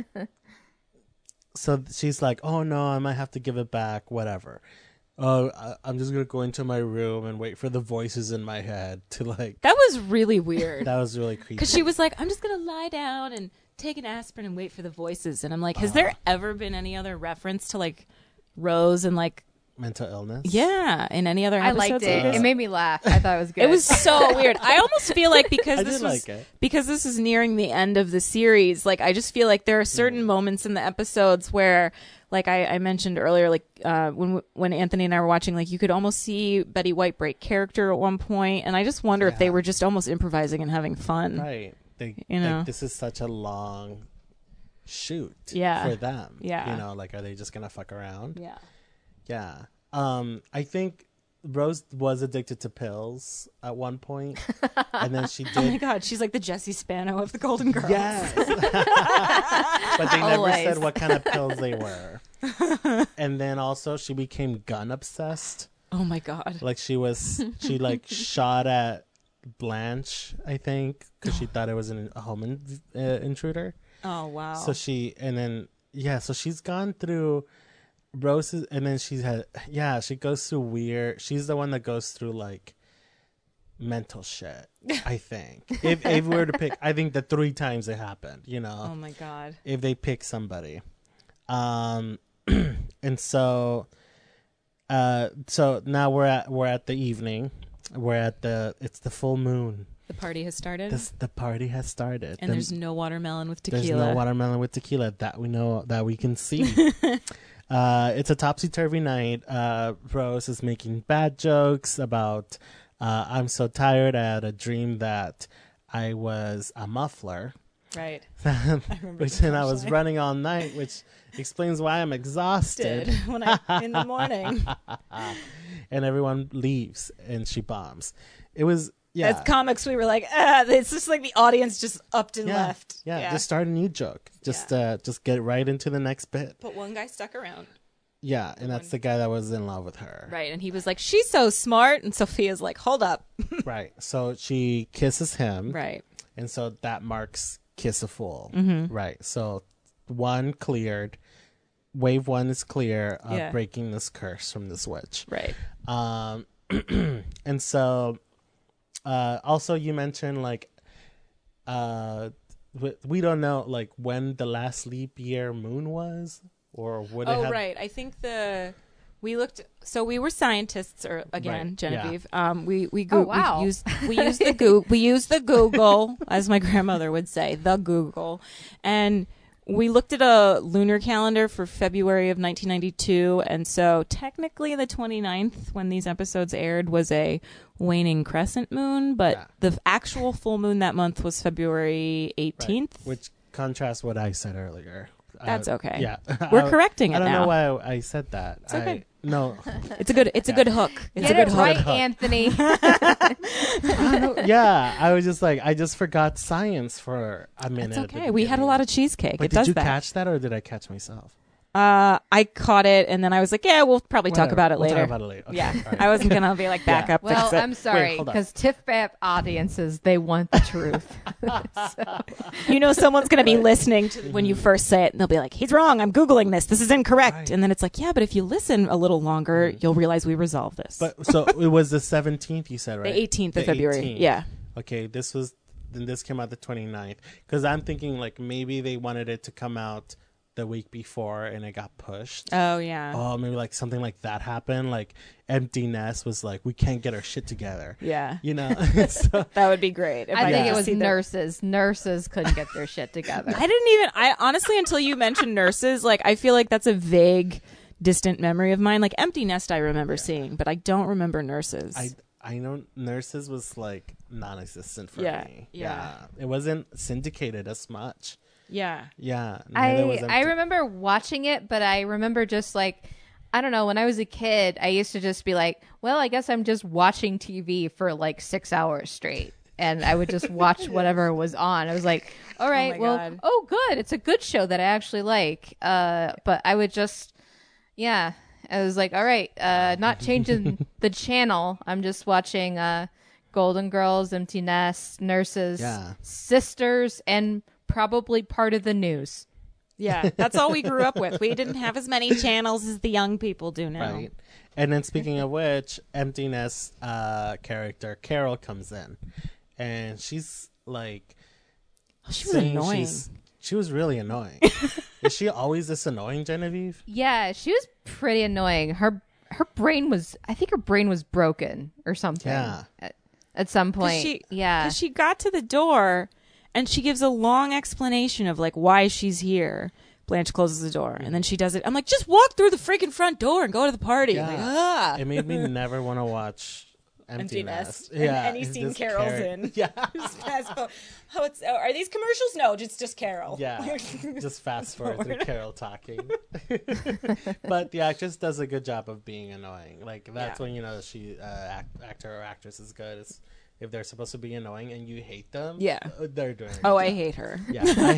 so she's like, "Oh no, I might have to give it back, whatever." Oh, I- I'm just gonna go into my room and wait for the voices in my head to like. That was really weird. That was really creepy. Because she was like, I'm just going to lie down and take an aspirin and wait for the voices. And I'm like, has there ever been any other reference to like Rose and like, Mental illness. yeah, in any other I episodes? liked like it. this? It made me laugh. I thought it was good. It was so weird. I almost feel like because I this did was like it. because this is nearing the end of the series, like I just feel like there are certain moments in the episodes where, like I, I mentioned earlier, like uh, when when Anthony and I were watching, like you could almost see Betty White break character at one point, and I just wonder if they Yeah. were just almost improvising and having fun. Right. They, You like, know. this is such a long shoot. Yeah. For them. Yeah. You know, like, are they just gonna fuck around? Yeah. Yeah. Um, I think Rose was addicted to pills at one point, and then she Oh my did. God, she's like the Jessie Spano of the Golden Girls. Yes. But they never Always. said what kind of pills they were. And then also she became gun obsessed. Oh my God. Like she was, she like shot at Blanche, I think, because she thought it was an, a home in, uh, intruder. Oh wow. So she, and then yeah, so she's gone through Rose's, and then she's had, yeah, she goes through weird. She's the one that goes through like mental shit. I think if if we were to pick, I think the three times it happened, you know, Oh my God. if they pick somebody, um, and so, uh, so now we're at we're at the evening, we're at the it's the full moon. The party has started, This, the party has started, and The- there's no watermelon with there's tequila. no watermelon with tequila that we know that we can see. uh, it's a topsy turvy night. Uh, Rose is making bad jokes about. Uh, I'm so tired. I had a dream that I was a muffler, Right. I remember which the and I was punchline. running all night, which explains why I'm exhausted. Did when I in the morning. And everyone leaves, and she bombs. It was yeah. As comics, we were like, ah, it's just like the audience just upped and yeah, left. yeah, Just start a new joke. Just Yeah. uh, just get right into the next bit. But one guy stuck around. Yeah, and that's the guy that was in love with her. Right. And he was like, she's so smart. And Sophia's like, hold up. Right. So she kisses him. Right. And so that marks kiss a fool. Mm-hmm. Right. So one cleared. Wave one is clear of Yeah. breaking this curse from this witch. Right. Um, and so uh, also you mentioned like uh, we, we don't know like when the last leap year moon was or would it Oh, have right. I think the we looked. So we were scientists, or again, Right, Genevieve. Um, we we go, Oh, wow. we used we used the Google we used the Google, as my grandmother would say, the Google, and we looked at a lunar calendar for February of nineteen ninety-two, and so technically the twenty-ninth, when these episodes aired, was a waning crescent moon, but Yeah. the actual full moon that month was February eighteenth. Right, which contrasts what I said earlier. That's Uh, okay. Yeah, We're I- correcting I it don't now. know why I, I said that. It's okay. I, No. It's a good. It's a good hook. It's Get a good it hook. right, hook. Anthony. Yeah, I was just like, I just forgot science for a minute. It's at the okay. We had a beginning. lot of cheesecake. But it did does you that. catch that, or did I catch myself? Uh, I caught it, and then I was like, "Yeah, we'll probably talk Whatever. about it We'll later." talk about it later. Okay, Yeah, all right. I wasn't gonna be like back Yeah. up. Well, fix it. I'm sorry hold on. because TIFF-BAP audiences they want the truth. You know, someone's gonna be listening to when you first say it, and they'll be like, "He's wrong. I'm googling this. This is incorrect." Right. And then it's like, "Yeah, but if you listen a little longer, you'll realize we resolved this." But so it was the seventeenth, you said, right? the eighteenth of The February. eighteenth. Yeah. Okay, this was then this came out the twenty-ninth, because I'm thinking like maybe they wanted it to come out the week before and it got pushed. Oh yeah. Oh, maybe like something like that happened. Like Empty Nest was like, we can't get our shit together. Yeah. You know. So, That would be great. If I could think it just was see the- nurses. Nurses couldn't get their shit together. I didn't even. I honestly, until you mentioned nurses, like I feel like that's a vague, distant memory of mine. Like Empty Nest, I remember seeing, but I don't remember nurses. I I know Nurses was like non-existent for Yeah, me. yeah. It wasn't syndicated as much. yeah. Yeah. neither was I I Empty- remember watching it, but I remember just like I don't know. When I was a kid, I used to just be like, "Well, I guess I'm just watching T V for like six hours straight," and I would just watch whatever was on. I was like, "All right, my well, God. oh, good, it's a good show that I actually like." Uh, but I would just, yeah, I was like, "All right, uh, not changing the channel. I'm just watching uh, Golden Girls, Empty Nest, Nurses, Yeah. Sisters, and probably part of the news." Yeah, that's all we grew up with. We didn't have as many channels as the young people do now. Right. And then speaking of which, Empty Nest uh, character Carol comes in, and she's like, Oh, she was saying annoying. she's- She was really annoying. Is she always this annoying, Genevieve? Yeah, she was pretty annoying. Her her brain was I think her brain was broken or something. Yeah. At, at some 'Cause point. she, yeah. 'cause she got to the door, and she gives a long explanation of like why she's here. Blanche closes the door, and then she does it. I'm like, just walk through the freaking front door and go to the party. Yeah. Like, ah. It made me never want to watch Empty, Empty Nest. Nest. And any it's scene just Carol's Car- in. Yeah. Just fast forward. Oh, it's, oh, are these commercials? No, it's just Carol. Yeah, just fast forward through Carol talking. But the actress does a good job of being annoying. Like that's Yeah. when you know she uh, act, actor or actress is good. Is if they're supposed to be annoying and you hate them. Yeah. uh, they're doing. a Oh, good I job. hate her. Yeah, I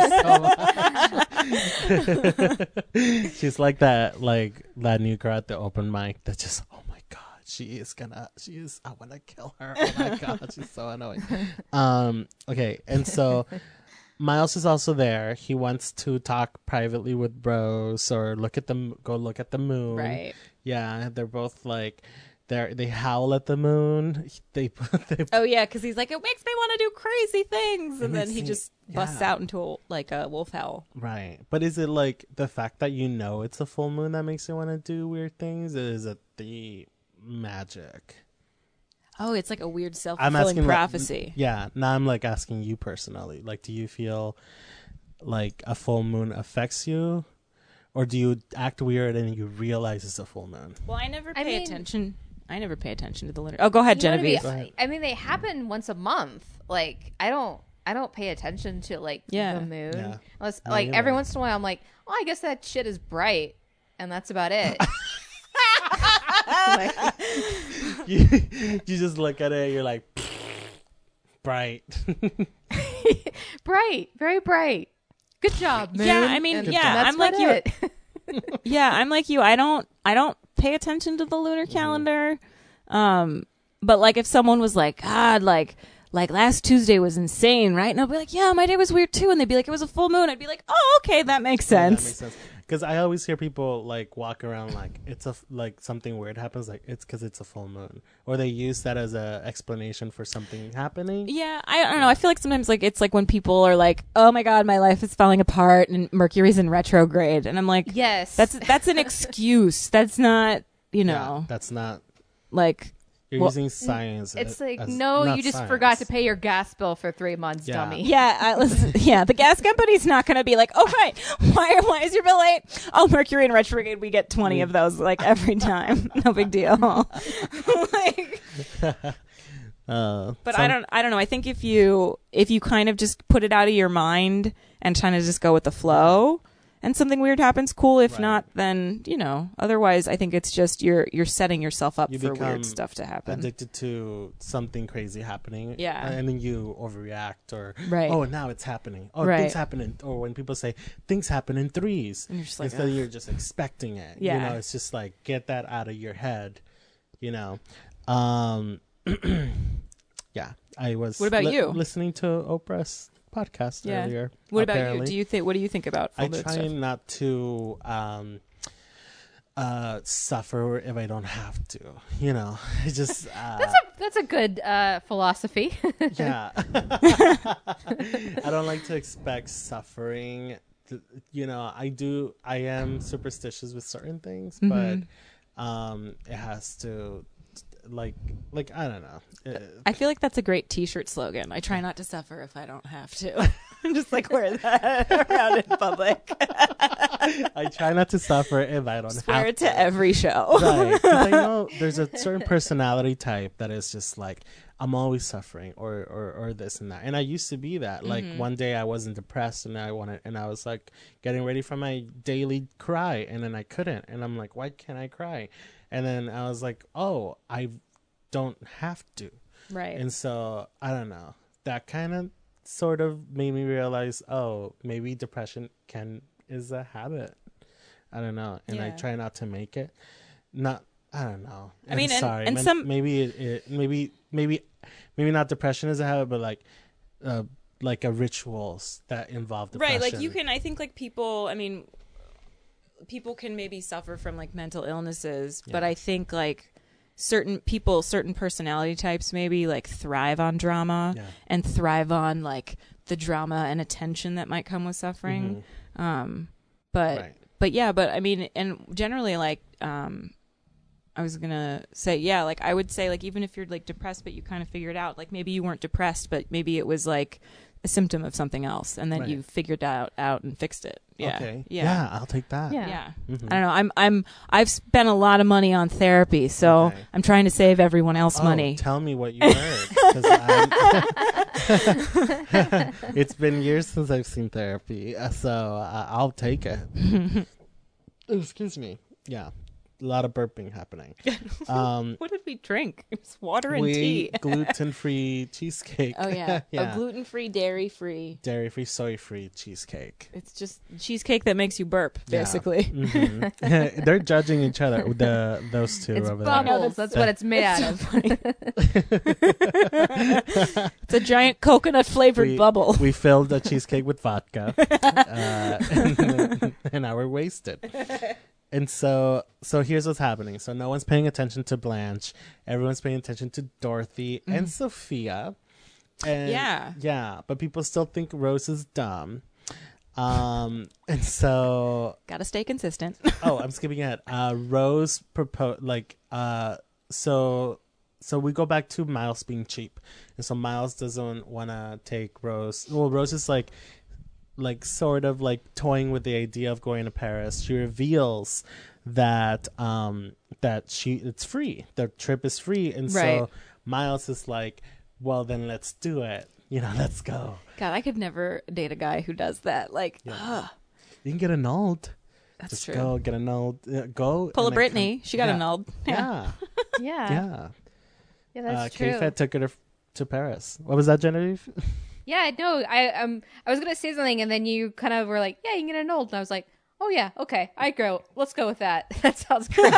hate her so much. She's like that, like that new girl at the open mic that just, oh my god, she is gonna, she is, I want to kill her. Oh my god, she's so annoying. Um, okay, and so Miles is also there. He wants to talk privately with Bros or look at the, go look at the moon. Right. Yeah, they're both like, they they howl at the moon. They they Oh yeah, because he's like, it makes me want to do crazy things, and It then makes he me- just busts yeah. out into a, like a wolf howl. Right. But is it like the fact that you know it's a full moon that makes you want to do weird things? Or is it the magic? Oh, it's like a weird I'm self-fulfilling asking like, prophecy. yeah. Now I'm like asking you personally. Like, do you feel like a full moon affects you? Or do you act weird and you realize it's a full moon? Well, I never I pay mean- attention. I never pay attention to the lunar. Oh, go ahead, You know what I mean? Genevieve. I mean, they happen once a month. Like, I don't I don't pay attention to like Yeah. the moon. Yeah. Unless, Me like every either. once in a while I'm like, "Oh, I guess that shit is bright." And that's about it. Like, you, you just look at it and you're like, bright. bright, very bright. Good job, moon. Yeah, I mean, And yeah, that's I'm like about you. it. Yeah, I'm like you. I don't. I don't pay attention to the lunar calendar. Um, but like, if someone was like, God, like, like last Tuesday was insane, right? And I'll be like, yeah, my day was weird too. And they'd be like, it was a full moon. I'd be like, oh, okay, that makes Yeah, that sense. makes sense. Because I always hear people like walk around like it's a f- like something weird happens, like it's because it's a full moon, or they use that as a explanation for something happening. Yeah, I, I don't know. I feel like sometimes like it's like when people are like, "Oh my God, my life is falling apart," and Mercury's in retrograde, and I'm like, Yes. "That's that's an excuse. That's not, you Yeah, know, that's not. like." You're Well, using science. It's a- like, as- no, not you just science. forgot to pay your gas bill for three months, Yeah. dummy. Yeah, I, listen, yeah. The gas company's not going to be like, "Oh right, why why is your bill late?" Oh, Mercury in retrograde. We get twenty of those like every time. No big deal. Like, Uh, but some- I don't. I don't know. I think if you if you kind of just put it out of your mind and kind of just go with the flow, and something weird happens, cool. If Right. not, then, you know, otherwise I think it's just you're you're setting yourself up You for become weird stuff to happen. addicted to something crazy happening. Yeah. And then you overreact or, Right. oh, now it's happening. Oh, Right. things happen in, or when people say things happen in threes, And you're just like, instead ugh. you're just expecting it. You Yeah. know, it's just like, get that out of your head, you know. Um, yeah, I was. What about li- you? Listening to Oprah's podcast Yeah. earlier. What about apparently. you? Do you think? What do you think about? I all that try stuff? not to um, uh, suffer if I don't have to. You know, it's just uh, That's a that's a good uh, philosophy. yeah. I don't like to expect suffering. To, you know, I do. I am superstitious with certain things, Mm-hmm. but um, it has to, like, like I don't know. Uh, I feel like that's a great T-shirt slogan. I try not to suffer if I don't have to. I'm just like wear that around in public. I try not to suffer if I don't Just wear have it to every show. Right. 'Cause I know there's a certain personality type that is just like, I'm always suffering or, or, or this and that. And I used to be that. Like Mm-hmm. one day I wasn't depressed and I wanted, and I was like getting ready for my daily cry and then I couldn't. And I'm like, why can't I cry? And then I was like, oh, I don't have to. Right. And so I don't know. That kind of sort of made me realize, oh, maybe depression can is a habit. I don't know, and I Yeah. try not to make it. Not, I don't know. I mean, I'm and- sorry. and Man- some- maybe it, it, maybe, maybe, maybe not depression is a habit, but like, uh, like a rituals that involve depression. Right, like you can. I think like people. I mean, people can maybe suffer from like mental illnesses, but Yeah. I think like certain people, certain personality types, maybe like thrive on drama Yeah. and thrive on like the drama and attention that might come with suffering. Um, but Right. but yeah, but I mean, and generally like um. I was gonna say, yeah, like I would say, like even if you're like depressed, but you kind of figured out, like maybe you weren't depressed, but maybe it was like a symptom of something else, and then Right. you figured out out and fixed it. Yeah, Okay. yeah, Yeah, I'll take that. Yeah. yeah. Mhm. I don't know. I'm I'm I've spent a lot of money on therapy, so Okay. I'm trying to save everyone else Oh, money. tell me what you heard. 'Cause I'm- it's been years since I've seen therapy, uh, so uh, I'll take it. Excuse me. Yeah, a lot of burping happening. Um, What did we drink? It was water and we tea. ate gluten-free cheesecake. Oh yeah, yeah. a gluten-free, dairy-free. Dairy-free, soy-free cheesecake. It's just cheesecake that makes you burp, Yeah. basically. Mhm. They're judging each other. The those two It's over bubbles. That's what it's made out of. It's a giant coconut flavored We- bubble. there. We filled the cheesecake with vodka, uh, and, and now we're wasted. And so, so here's what's happening. So no one's paying attention to Blanche. Everyone's paying attention to Dorothy and Sophia. And Yeah. yeah. But people still think Rose is dumb. Um, and so, Gotta stay consistent. oh, I'm skipping ahead. Uh, Rose proposed, like, uh, so, so we go back to Miles being cheap, and so Miles doesn't want to take Rose. Well, Rose is like, like sort of like toying with the idea of going to Paris. She reveals that um that she it's free. The trip is free, and Right. so Miles is like, well, then let's do it. You know, let's go. God, I could never date a guy who does that. Like, Yeah. ugh, You can get annulled. that's Just true. go get annulled. Uh, go. Pull a and then Brittany. come- She got yeah. annulled. Yeah, Yeah. yeah. Yeah, Uh, that's true. K-Fed took her to, to Paris. What was that, Genevieve? Yeah, no, I um I was gonna say something and then you kind of were like, yeah, you can get an old, and I was like, oh yeah, okay, I grow. Let's go with that. That sounds great.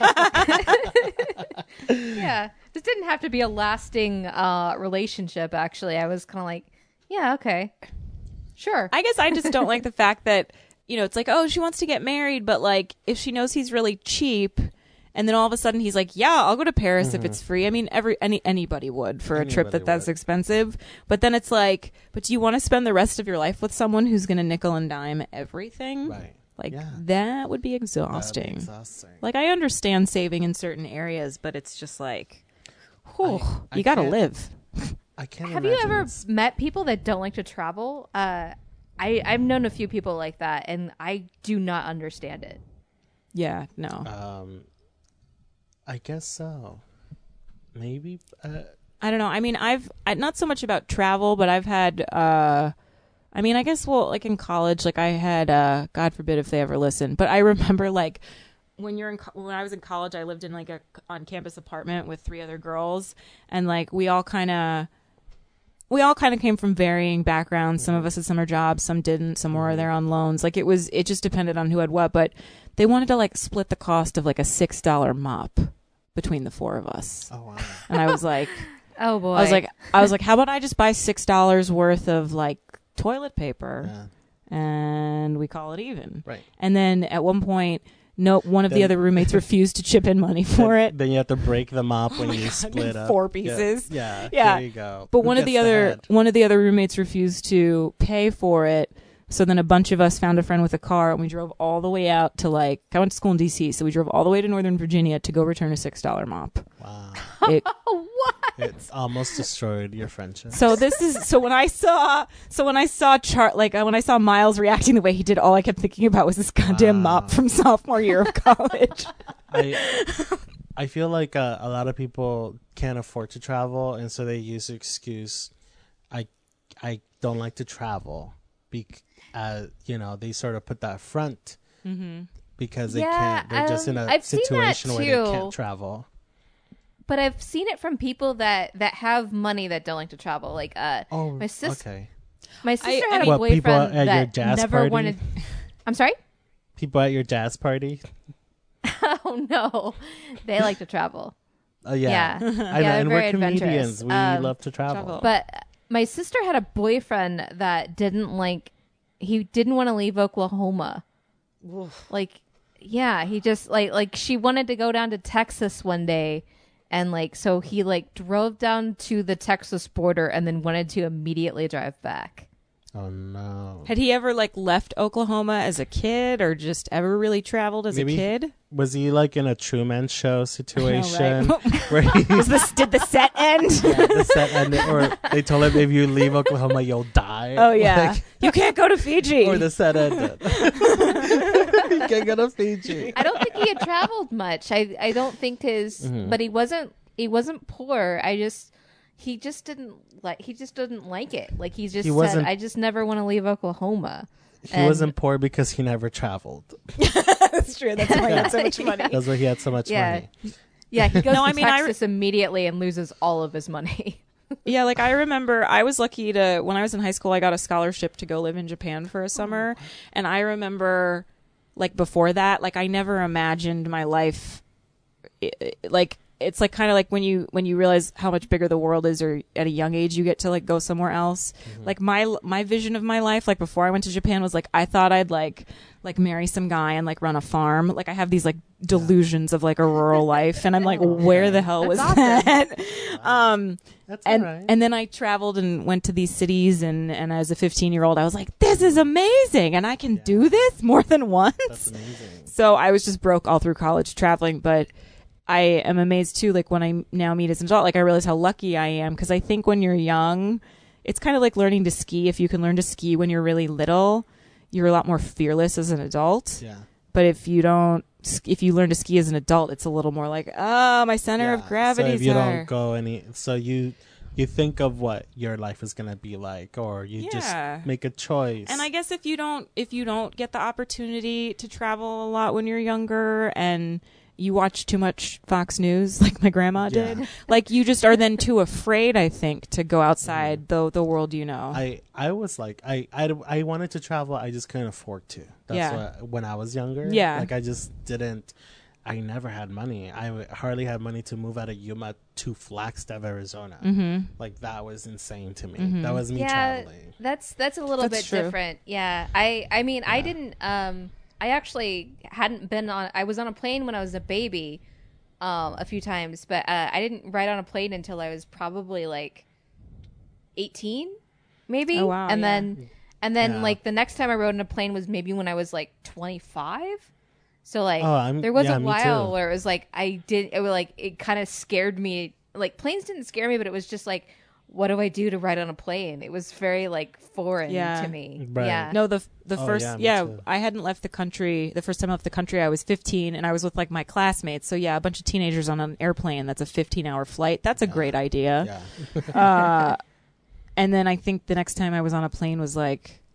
Yeah, this didn't have to be a lasting uh relationship. Actually, I was kind of like, yeah, okay, sure. I guess I just don't like the fact that, you know, it's like, oh, she wants to get married, but like if she knows he's really cheap and then all of a sudden he's like, yeah, I'll go to Paris if it's free. I mean, every any anybody would for a trip Anybody that that's would. expensive. But then it's like, but do you want to spend the rest of your life with someone who's going to nickel and dime everything? Right. Like Yeah. that would be That'd be exhausting. exhausting. Like I understand saving in certain areas, but it's just like, whew, I- I you got to can't- live. I can't. Have you imagine ever it's- met people that don't like to travel? Uh, I I've known a few people like that, and I do not understand it. Yeah, no. Um, I guess so. Maybe. Uh, I don't know. I mean, I've I, not so much about travel, but I've had uh, I mean, I guess, well, like in college, like I had, uh, God forbid if they ever listen, but I remember like when you're in, co- when I was in college, I lived in like a on campus apartment with three other girls, and like we all kind of, we all kind of came from varying backgrounds. Some of us had summer jobs, some didn't, some were there on loans. Like it was, it just depended on who had what, but they wanted to like split the cost of like a six dollar mop between the four of us. Oh wow! And I was like, Oh boy. I was like, I was like, how about I just buy six dollars worth of like toilet paper, Yeah. and we call it even. Right. And then at one point, no, one of the Then- other roommates refused to chip in money for then, it. Then you have to break them up when my you God, split up four Yeah. pieces. Yeah, Yeah. There you go. But Who one of the gets other head? one of the other roommates refused to pay for it. So then a bunch of us found a friend with a car, and we drove all the way out to like I went to school in D C, so we drove all the way to Northern Virginia to go return a six dollar mop. Wow. It, what? It's almost destroyed your friendship. so this is so when I saw so when I saw Char like uh, when I saw Miles reacting the way he did, all I kept thinking about was this goddamn Wow. mop from sophomore year of college. I I feel like uh, a lot of people can't afford to travel, and so they use the excuse, I I don't like to travel. Be, uh, you know, they sort of put that front Mm-hmm. because they Yeah, can't. They're just in a um, I've seen that situation where too. they can't travel. But I've seen it from people that that have money that don't like to travel. Like uh, Oh, my sis, okay. my sister I had a What, people boyfriend at your that jazz never party? wanted. I'm sorry. People at your jazz party. Oh no, they like to travel. Oh yeah, Yeah. I Yeah, know. they're And very we're adventurous. comedians. We Um, love to travel. travel. But my sister had a boyfriend that didn't like. He didn't want to leave Oklahoma. Like, yeah, he just like like she wanted to go down to Texas one day, and like so he like drove down to the Texas border and then wanted to immediately drive back. Oh no. Had he ever like left Oklahoma as a kid, or just ever really traveled as Maybe- a kid? Was he like in a Truman Show situation right. where he Was this did the set end? yeah, the set ended, or they told him if you leave Oklahoma you'll die? Oh yeah, Like, you can't go to Fiji. or the set ended. You can't go to Fiji. I don't think he had traveled much. I I don't think his, Mm-hmm. but he wasn't he wasn't poor. I just he just didn't like he just didn't like it. Like he just He said, wasn't- I just never want to leave Oklahoma. He And- wasn't poor because he never traveled. That's true. That's why he had so much money. That's why he had so much Yeah. money. Yeah, he goes No, to I mean, I re- Texas immediately and loses all of his money. Yeah, like I remember I was lucky to when I was in high school I got a scholarship to go live in Japan for a summer, and I remember like before that, like I never imagined my life i- i- like it's like kind of like when you when you realize how much bigger the world is, or at a young age you get to like go somewhere else. Like my my vision of my life like before I went to Japan was like I thought I'd like like marry some guy and like run a farm. Like I have these like delusions of like a rural life, and I'm like, where the hell was That's awesome. that? um That's and all right. and then I traveled and went to these cities, and and as a fifteen year old I was like, this is amazing, and I can do this more than once. That's amazing. So I was just broke all through college traveling, but I am amazed too, like when I now meet as an adult, like I realize how lucky I am, because I think when you're young it's kind of like learning to ski. If you can learn to ski when you're really little, you're a lot more fearless as an adult. Yeah. But if you don't, if you learn to ski as an adult, it's a little more like, oh, my center Yeah. of gravity So is if you higher. don't go any, so you you think of what your life is gonna be like, or you Yeah. just make a choice. And I guess if you don't if you don't get the opportunity to travel a lot when you're younger, and you watch too much Fox News like my grandma Yeah. did, like you just are then too afraid, I think, to go outside the the world you know. I, I was like I, I, I wanted to travel, I just couldn't afford to. That's Yeah. what, when I was younger. Yeah. Like I just didn't. I never had money. I w- hardly had money to move out of Yuma to Flagstaff, Arizona. mm-hmm. Like that was insane to me. Mhm. That was me yeah, traveling. that's that's a little That's bit true. different. Yeah, I I mean I Yeah. didn't um I actually hadn't been on. I was on a plane when I was a baby, um a few times, but uh, I didn't ride on a plane until I was probably like eighteen, maybe. Oh, wow, and yeah. then and then Yeah. like the next time I rode on a plane was maybe when I was like twenty-five. So like Oh, I'm- there was yeah, a me while too. where it was like I did it was like it kind of scared me. Like planes didn't scare me, but it was just like, what do I do to ride on a plane? It was very like foreign Yeah. to me. Right. Yeah. No, the the Oh, first yeah, me yeah, too. I hadn't left the country. The first time I left the country, I was fifteen, and I was with like my classmates. So yeah, a bunch of teenagers on an airplane. That's a fifteen hour flight. That's a Yeah. great idea. Yeah. uh, and then I think the next time I was on a plane was like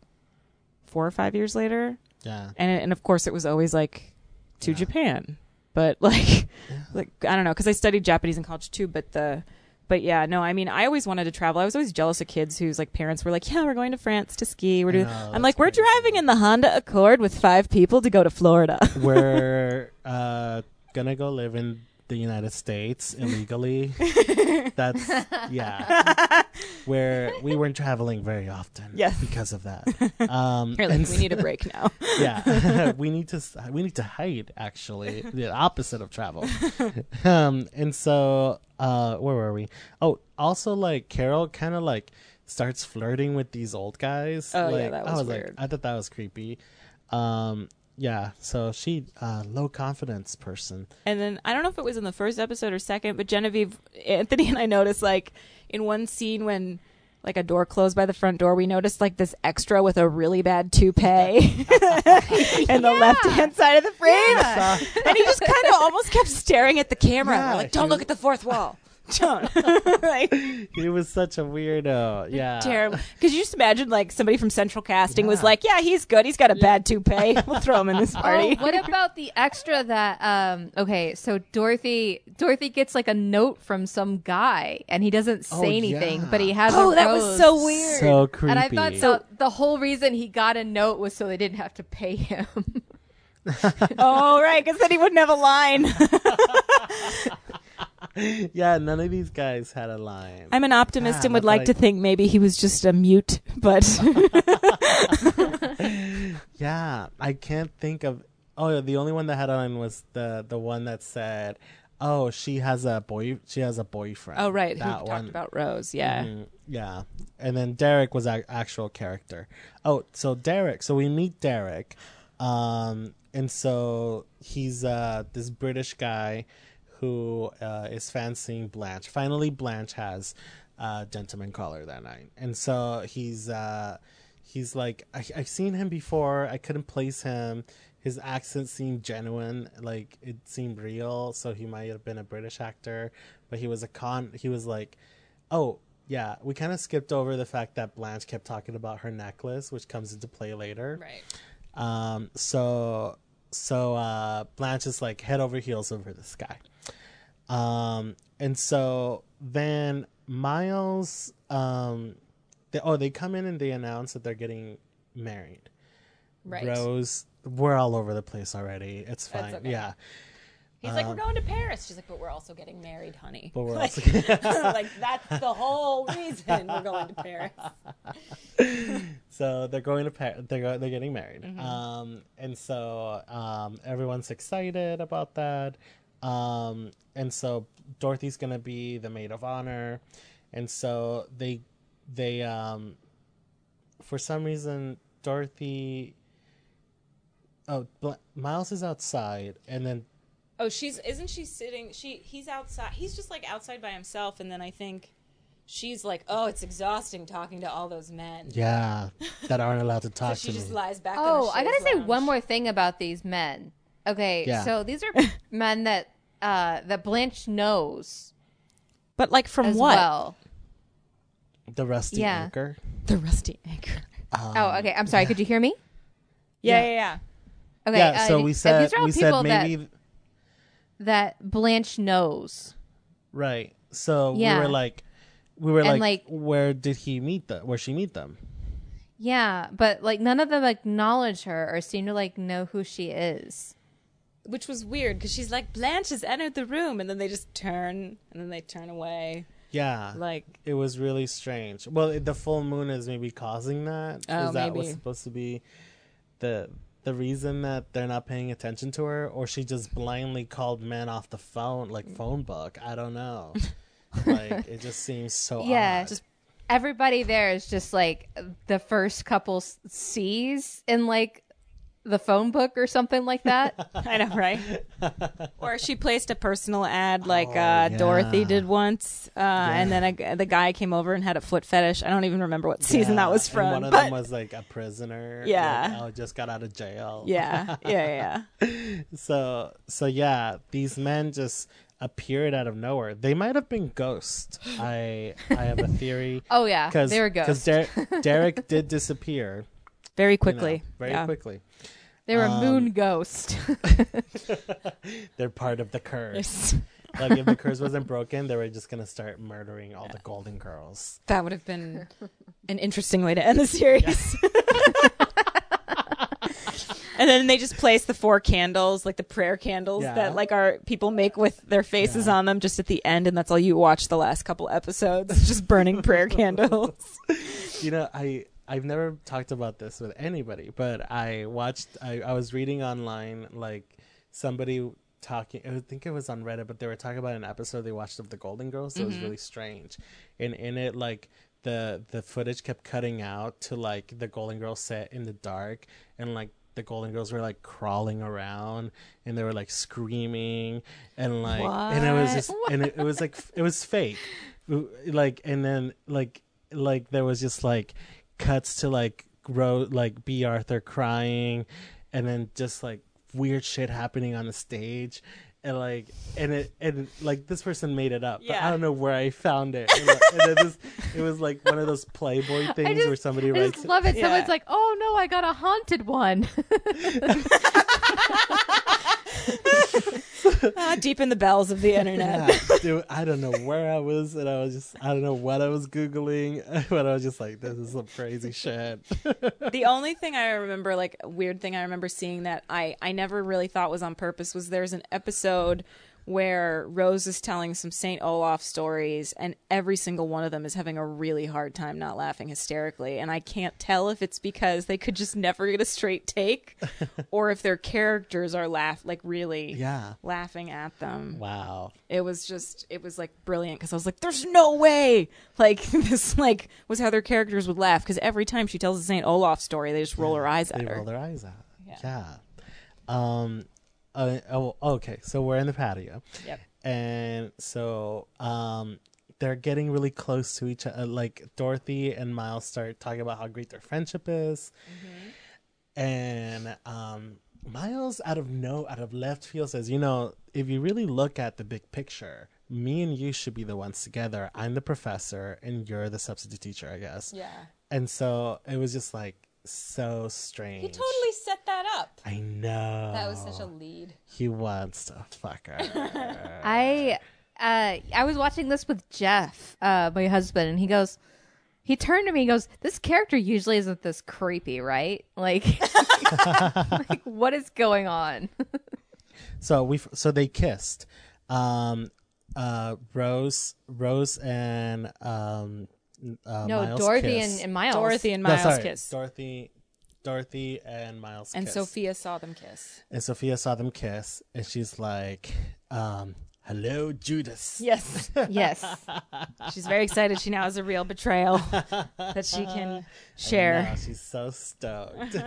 four or five years later. Yeah. And and of course it was always like to Yeah. Japan. But like Yeah. like I don't know, because I studied Japanese in college too, but the but yeah, no, I mean, I always wanted to travel. I was always jealous of kids whose like parents were like, yeah, we're going to France to ski. We're I doing know, I'm that's like, we're crazy. driving in the Honda Accord with five people to go to Florida. We're uh, gonna go live in the United States illegally. That's yeah. Where we weren't traveling very often. Yes. Because of that. Um, You're like, and we need a break now. yeah, we need to we need to hide. Actually, the opposite of travel. um, and so uh, where were we? Oh, also like Carol kind of like starts flirting with these old guys. Oh, yeah, like, that I was was like, weird. I thought that was creepy. Um, yeah, so she uh, low confidence person. And then I don't know if it was in the first episode or second, but Genevieve, Anthony, and I noticed like in one scene when like a door closed by the front door, we noticed like this extra with a really bad toupee in the left hand side of the frame, Yeah. and he just kind of almost kept staring at the camera. Yeah, We're like, don't he look was- at the fourth wall. Don't. Like, He was such a weirdo. Yeah, terrible. Because you just imagine like somebody from Central Casting was Yeah. like, yeah, he's good. He's got a bad toupee. We'll throw him in this party. Oh, what about the extra that um okay, so Dorothy Dorothy gets like a note from some guy and he doesn't say Oh, anything, yeah. but he has Oh, a that was rose. so weird. So creepy. And I thought so the whole reason he got a note was so they didn't have to pay him. Oh, right, because then he wouldn't have a line. Yeah, none of these guys had a line. I'm an optimist Ah, and would that's like like- to think maybe he was just a mute, but Yeah, I can't think of. Oh, yeah, the only one that had a line was the the one that said, "Oh, she has a boy. She has a boyfriend." oh right, who that talked one. about Rose? Yeah, Mhm, yeah, and then Derek was an actual character. Oh, so Derek. So we meet Derek, um, and so he's uh this British guy who uh, is fancying Blanche. Finally, Blanche has uh, gentleman caller that night, and so he's uh, he's like, I, I've seen him before. I couldn't place him. His accent seemed genuine, like it seemed real. So he might have been a British actor, but he was a con. He was like, oh yeah. We kind of skipped over the fact that Blanche kept talking about her necklace, which comes into play later. right. Um, so so uh, Blanche is like head over heels over this guy. Um, and so then Miles, um, they, oh, they come in and they announce that they're getting married. Right. Rose, we're all over the place already. It's That's fine. okay. Yeah. He's like, Um, we're going to Paris. She's like, but we're also getting married, honey. But we're like, also- like that's the whole reason we're going to Paris. So they're going to Paris. They're go- they're getting married. Mm-hmm. Um, and so um, everyone's excited about that. Um, and so Dorothy's gonna be the maid of honor, and so they they um, for some reason Dorothy. Oh, Bl- Miles is outside, and then Oh, she's isn't she sitting? She he's outside. He's just like outside by himself, and then I think she's like, oh, it's exhausting talking to all those men. yeah, that aren't allowed to So talk she to just me. lies back. on Oh, the I gotta chaise say lounge. one more thing about these men. Okay, Yeah. so these are men that uh, that Blanche knows But like from as what? well. The rusty Yeah. anchor. The rusty anchor. Um, Oh, okay. I'm sorry. Could you hear me? Yeah, Yeah. yeah, yeah. Okay. yeah, uh, so th- we uh, said these are all we people said maybe that that Blanche knows. right. So Yeah. we were like, we were And, like, like- where did he meet them? Where she meet them? Yeah, but like none of them acknowledge her or seem to like know who she is. Which was weird because she's like, Blanche has entered the room, and then they just turn, and then they turn away. Yeah, Like, it was really strange. Well, it- the full moon is maybe causing that. Oh, is that maybe. was supposed to be the the reason that they're not paying attention to her, or she just blindly called men off the phone, like phone book? I don't know. Like it just seems so Yeah, odd. just everybody there is just like the first couple s- C's in like the phone book or something like that. I know, right? Or she placed a personal ad like Oh, uh, yeah. Dorothy did once, uh, and then a, the guy came over and had a foot fetish. I don't even remember what season that was and from. one of but them was like a prisoner. Yeah. like, oh, just got out of jail. yeah, yeah, yeah. So so yeah, these men just appeared out of nowhere. They might have been ghosts. I I have a theory. Oh yeah, Because they were ghosts. Der- Derek did disappear, very you know, quickly. very Yeah. quickly. They were Um, moon ghost. They're part of the curse. Yes. Like if the curse wasn't broken, they were just gonna start murdering all the Golden Girls. That would have been an interesting way to end the series. And then they just place the four candles, like the prayer candles Yeah. that like our people make with their faces Yeah. on them just at the end, and that's all you watch the last couple episodes. Just burning prayer candles. You know, I I've never talked about this with anybody, but I watched. I, I was reading online like somebody talking. I think it was on Reddit, but they were talking about an episode they watched of the Golden Girls. So it was really strange, and in it like. The, the footage kept cutting out to like the Golden Girls set in the dark, and like the Golden Girls were like crawling around and they were like screaming and like and it was just and it, it was like it was fake, like and then like like there was just like cuts to like Ro- like B. Arthur crying, and then just like weird shit happening on the stage. And like, and it, and like, this person made it up. But Yeah. I don't know where I found it. And, like, and it, was, it was like one of those Playboy things just- where somebody I writes. just love it. Yeah. Someone's like, "Oh no, I got a haunted one." Ah, deep in the bells of the internet. Yeah, dude, I don't know where I was, and I was just, I don't know what I was Googling, but I was just like, this is some crazy shit. The only thing I remember, like a weird thing I remember seeing that I, I never really thought was on purpose was there's an episode where Rose is telling some Saint Olaf stories, and every single one of them is having a really hard time not laughing hysterically. And I can't tell if it's because they could just never get a straight take, or if their characters are laugh like really Yeah. laughing at them. Wow. It was just, it was like brilliant because I was like, "There's no way!" Like this, like was how their characters would laugh because every time she tells a Saint Olaf story, they just roll their eyes at They her. roll their eyes out. Yeah. Yeah. Um. Uh, oh, okay. So we're in the patio. Yep. And so um, they're getting really close to each other. Like Dorothy and Miles start talking about how great their friendship is, and um, Miles, out of no, out of left field, says, "You know, if you really look at the big picture, me and you should be the ones together. I'm the professor, and you're the substitute teacher, I guess." Yeah. And so it was just like so strange. He totally set that up. I know. That was such a lead. He wants to fuck her. I uh I was watching this with Jeff, uh, my husband, and he goes, he turned to me, he goes, "This character usually isn't this creepy, right? Like, like what is going on?" So we so they kissed. Um, uh, Rose, Rose, and um, uh, No, Miles Dorothy kiss. and, and Miles. Dorothy and No, Miles sorry, kiss. Dorothy, Dorothy and Miles And kiss. Sophia saw them kiss. and Sophia saw them kiss, and she's like, um, "Hello, Judas." Yes. Yes. She's very excited. She now has a real betrayal that she can I share. know, she's so stoked.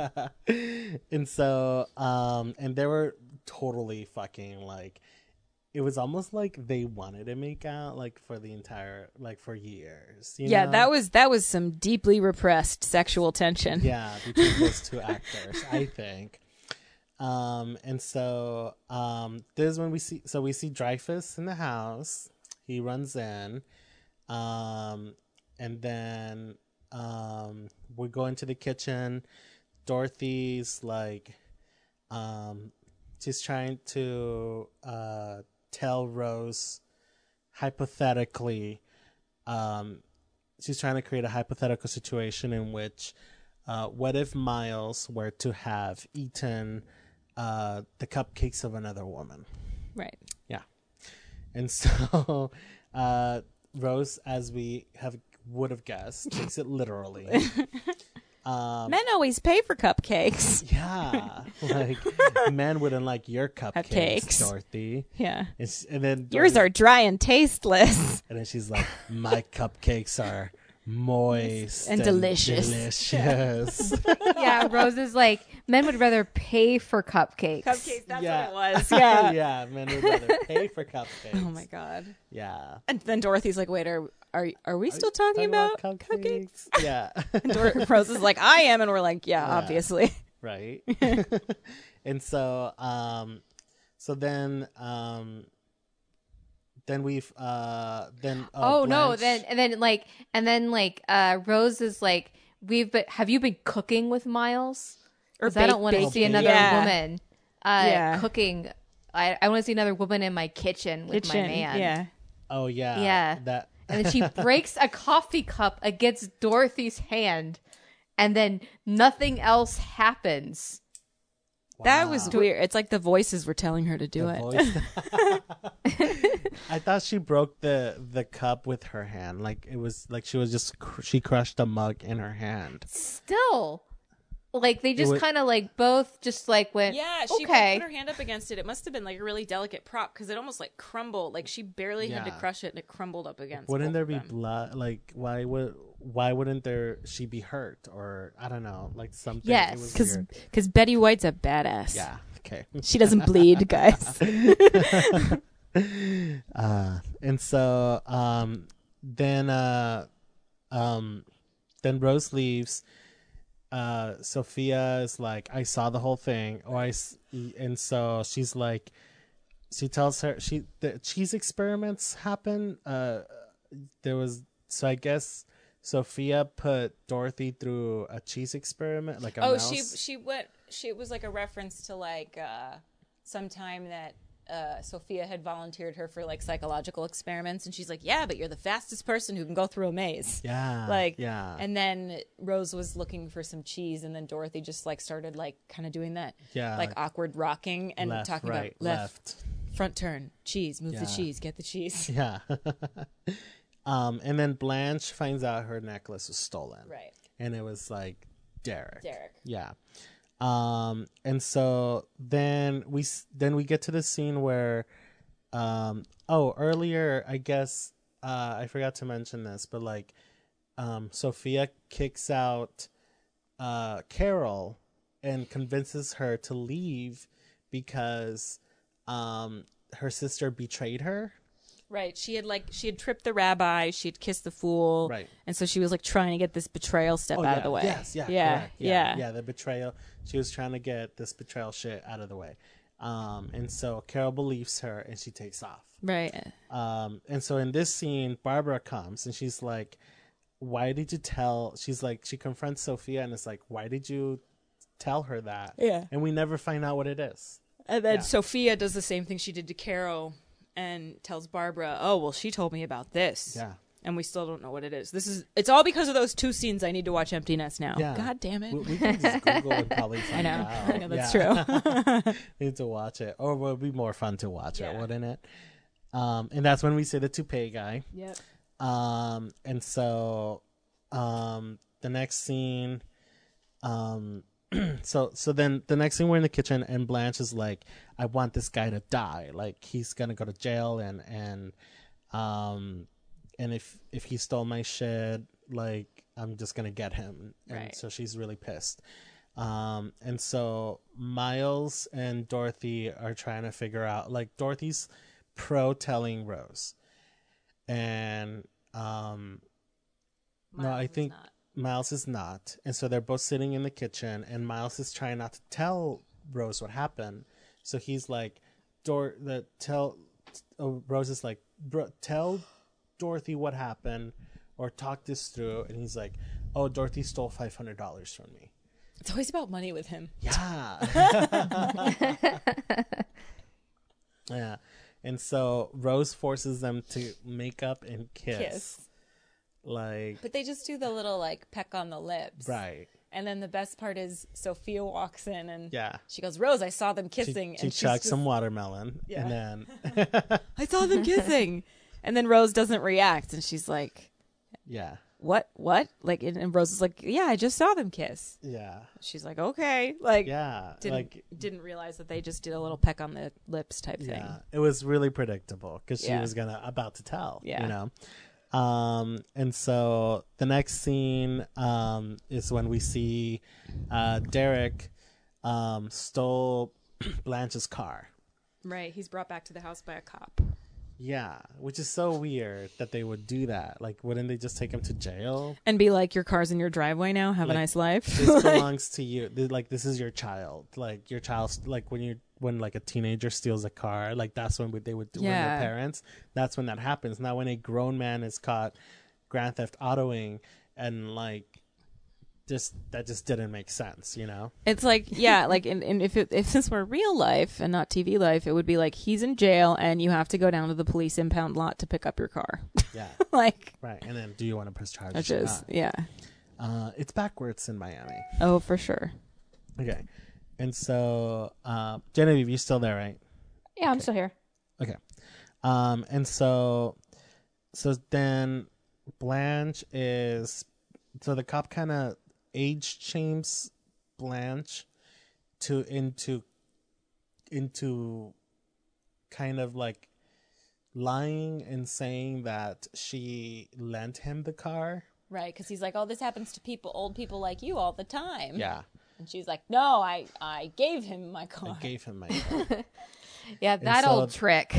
And so, um, and they were totally fucking like, it was almost like they wanted to make out like for the entire, like for years. You Yeah, know? that was that was some deeply repressed sexual tension. Yeah, between those two actors, I think. Um, and so, um, this is when we see, so we see Dreyfus in the house. He runs in, um, and then, um, we go into the kitchen. Dorothy's like, um, she's trying to, uh, tell Rose hypothetically, um, she's trying to create a hypothetical situation in which, uh, what if Miles were to have eaten uh, the cupcakes of another woman? Right. Yeah. And so uh, Rose, as we have would have guessed, takes it literally. Um, Men always pay for cupcakes. yeah. Like, men wouldn't like your cupcakes, Cupcakes. Dorothy. Yeah. It's, and then Yours Dorothy- are dry and tasteless. And then she's like, "My cupcakes are moist And delicious." delicious." Yeah, Rose is like, men would rather pay for cupcakes. Cupcakes, that's Yeah. what it was. Yeah. Yeah, men would rather pay for cupcakes. Oh my god. Yeah. And then Dorothy's like, "Wait, are are are we still talking, about, cupcakes?" Yeah. And Dor- Rose is like, "I am," and we're like, "Yeah, Yeah. obviously." Right. And so, um, so then, um, then we've, uh, then. Uh, Oh no! Blanche- Then and then like and then like uh Rose is like, we've been. Have you been cooking with Miles? Or Because I don't want to bake- see another Yeah. woman uh, Yeah. cooking. I, I want to see another woman in my kitchen with Kitchen. my man. Yeah. Oh yeah, Yeah. That And then she breaks a coffee cup against Dorothy's hand, and then nothing else happens. That was Wow. weird. It's like the voices were telling her to do The it. voice- I thought she broke the the cup with her hand. Like it was like she was just cr- she crushed a mug in her hand. Still, like they just was- kind of like both just like went. Yeah, she okay. put her hand up against it. It must have been like a really delicate prop because it almost like crumbled. Like she barely had to Yeah. crush it and it crumbled up against. Wouldn't both there of be them. blood? Like why would why wouldn't there she be hurt or I don't know like something? Yes. It was Because weird. because Betty White's a badass. Yeah. Okay. She doesn't bleed, guys. Uh, and so um, then uh, um, then Rose leaves. Uh, Sophia is like, I saw the whole thing, or I, s- and so she's like, she tells her she the cheese experiments happen. Uh, there was so I guess Sophia put Dorothy through a cheese experiment, like a Oh, mouse. she she went. She it was like a reference to like uh, sometime that uh, Sophia had volunteered her for like psychological experiments, and she's like, "Yeah, but you're the fastest person who can go through a maze." yeah, Like, yeah, And then Rose was looking for some cheese, and then Dorothy just like started like kind of doing that, yeah, like awkward rocking and left, talking right, about left, front turn, cheese, move Yeah. the cheese, get the cheese. yeah. um, and then Blanche finds out her necklace was stolen, Right, and it was like Derek. Derek. Yeah. Um, and so then we s- then we get to the scene where, um, oh, earlier I guess uh, I forgot to mention this, but like, um, Sophia kicks out uh, Carol and convinces her to leave because um, her sister betrayed her. Right. She had like she had tripped the rabbi, she had kissed the fool, Right. and so she was like trying to get this betrayal step Oh, out yeah. of the way. Yes, yeah, yeah, correct. yeah, yeah, yeah. The betrayal. She was trying to get this betrayal shit out of the way, um, and so Carol believes her, and she takes off. Right. Um, and so in this scene, Barbara comes, and she's like, "Why did you tell?" She's like, she confronts Sophia, and it's like, "Why did you tell her that?" Yeah. And we never find out what it is. And then Yeah. Sophia does the same thing she did to Carol and tells Barbara, "Oh, well, she told me about this." Yeah. And we still don't know what it is. This is it's all because of those two scenes. I need to watch Empty Nest now. Yeah. God damn it. We, we can just Google and probably find know. out. I know, that's true. Need to watch it, or it would be more fun to watch it, Yeah. wouldn't it? Um, and that's when we see the toupee guy. Yep. Um, and so, um, the next scene, um, so, so then the next scene we're in the kitchen and Blanche is like, I want this guy to die. Like he's going to go to jail and, and, um, and if, if he stole my shit, like I'm just going to get him. And Right. so she's really pissed. Um, and so Miles and Dorothy are trying to figure out, like Dorothy's pro telling Rose. And, um, no, I Miles is think not. Miles is not. And so they're both sitting in the kitchen and Miles is trying not to tell Rose what happened. So he's like, Dor, the tell, oh, Rose is like, Bro, tell Dorothy what happened or talk this through. And he's like, oh, Dorothy stole five hundred dollars from me. It's always about money with him. Yeah. Yeah. And so Rose forces them to make up and kiss. Kiss. Like, But they just do the little like peck on the lips. right. And then the best part is Sophia walks in and Yeah. she goes, "Rose, I saw them She, kissing." she and she's chucks just, some watermelon. Yeah. And then, I saw them kissing. And then Rose doesn't react and she's like, yeah. "What? What?" Like and, and Rose is like, "Yeah, I just saw them kiss." Yeah. She's like, "Okay." Like Yeah. didn't like, didn't realize that they just did a little peck on the lips type thing. yeah. It was really predictable because she Yeah. was going to, about to tell. Yeah. You know? Um, and so the next scene um, is when we see uh, Derek um, stole Blanche's car. Right. He's brought back to the house by a cop. Yeah, which is so weird that they would do that. Like, wouldn't they just take him to jail? And be like, "Your car's in your driveway now. Have Like, a nice life." This belongs to you. Th- Like, this is your child. Like, your child's like when you when like a teenager steals a car. Like, that's when they would do when Yeah. their parents. That's when that happens. Now, when a grown man is caught grand theft autoing and like just that just didn't make sense, you know. It's like, yeah, like, and, and if it, if this were real life and not T V life, it would be like he's in jail and you have to go down to the police impound lot to pick up your car. Yeah. Like, right. And then, do you want to press charges? which or is, not? yeah. Uh, it's backwards in Miami. Oh, for sure. Okay. And so, uh, Genevieve, you're still there, right? Yeah, I'm still here. Okay. Um, and so, so then Blanche is, so the cop kind of age shames Blanche to into into kind of like lying and saying that she lent him the car. Right, because he's like, oh, this happens to people, old people like you all the time. Yeah. And she's like, no, I, I gave him my car. I gave him my car. Yeah, that so- old trick.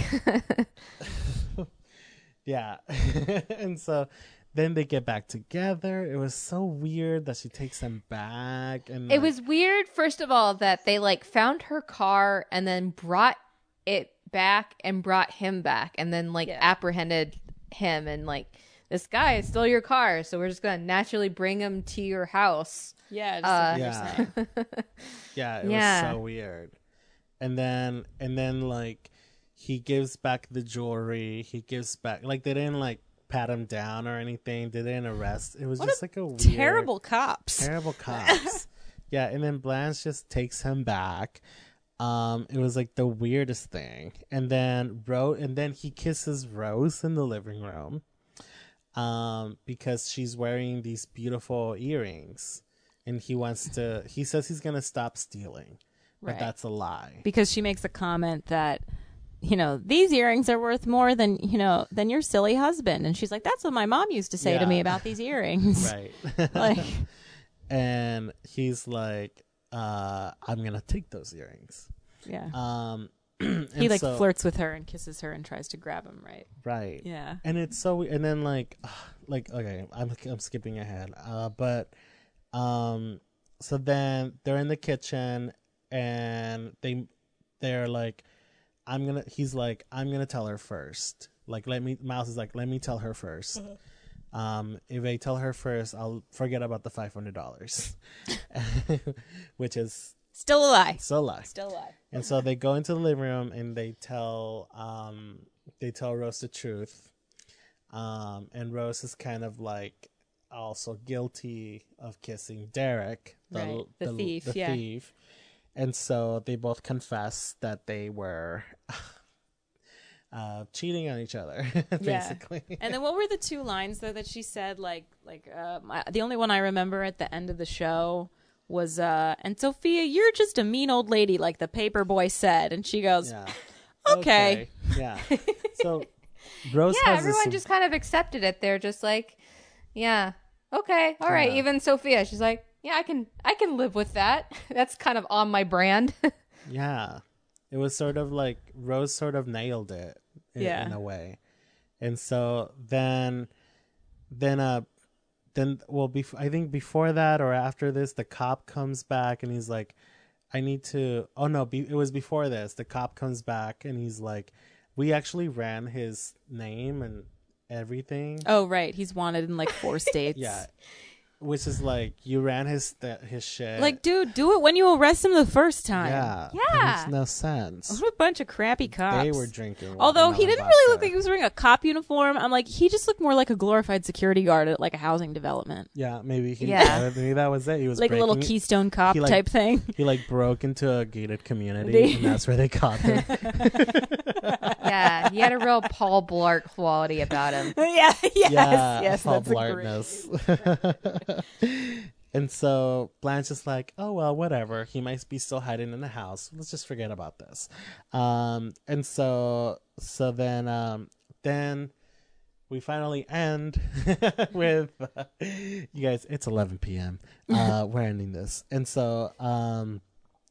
Yeah. And so then they get back together. It was so weird that she takes him back. And It like, was weird, first of all, that they like found her car and then brought it back and brought him back and then like Yeah. apprehended him and like, this guy stole your car, so we're just gonna naturally bring him to your house. Yeah, just Uh, like you're Yeah. saying. yeah, it Yeah. was so weird. And then and then like he gives back the jewelry. He gives back like they didn't like pat him down or anything. They didn't arrest. It was What just a like a weird, Terrible cops. terrible cops. Yeah, and then Blanche just takes him back. Um, it was like the weirdest thing. And then Rose, and then he kisses Rose in the living room, um, because she's wearing these beautiful earrings, and he wants to. He says he's gonna stop stealing, but Right. that's a lie. Because she makes a comment that, you know, these earrings are worth more than, you know, than your silly husband. And she's like, that's what my mom used to say to Yeah. me about these earrings. Right. Like, And he's like, uh, "I'm gonna take those earrings." yeah. Um, He and like so- flirts with her and kisses her and tries to grab him, right? right. Yeah. And it's so, and then like, like okay, I'm I'm skipping ahead. Uh, but, um, so then they're in the kitchen, and they, they're like, I'm gonna. He's like, I'm gonna tell her first. Like, let me. Mouse is like, let me tell her first. Um, if I tell her first, I'll forget about the five hundred dollars, which is Still a lie. still a lie. Still a lie. And so they go into the living room and they tell um they tell Rose the truth. Um and Rose is kind of like also guilty of kissing Derek, the Right, the thief, the yeah. thief. And so they both confess that they were uh cheating on each other, basically. And then what were the two lines though that she said? Like, like uh, my, the only one I remember at the end of the show was, uh, "And Sophia, you're just a mean old lady, like the paper boy said." And she goes, Yeah. "Okay." Yeah. So Rose Yeah, has everyone this, just kind of accepted it. They're just like, yeah, okay, all right. Yeah. Even Sophia, she's like, yeah, I can, I can live with that. That's kind of on my brand. yeah. It was sort of like Rose sort of nailed it in, Yeah. in a way. And so then then uh then well bef- I think before that or after this the cop comes back and he's like, I need to oh no be- it was before this. The cop comes back and he's like, we actually ran his name and everything. Oh, right. He's wanted in like four states. Yeah. Which is like, you ran his th- his shit. Like, dude, do it when you arrest him the first time. yeah. Yeah. It makes no sense. What a bunch of crappy cops. They were drinking. Although he watermelon didn't really look vodka. like he was wearing a cop uniform. I'm like, he just looked more like a glorified security guard at like a housing development. Yeah, maybe he. Yeah. Yeah. Maybe that was it. He was Like a little breaking- Keystone Cop he, like- type thing. He like broke into a gated community, They- and that's where they caught him. Yeah, he had a real Paul Blart quality about him. yeah, yes, yeah, yes, Paul that's a great. Blartness. And so Blanche is like, "Oh well, whatever. He might be still hiding in the house. Let's just forget about this." Um, and so, so then, um, then we finally end with uh, you guys. It's eleven p.m. Uh, we're ending this, and so um,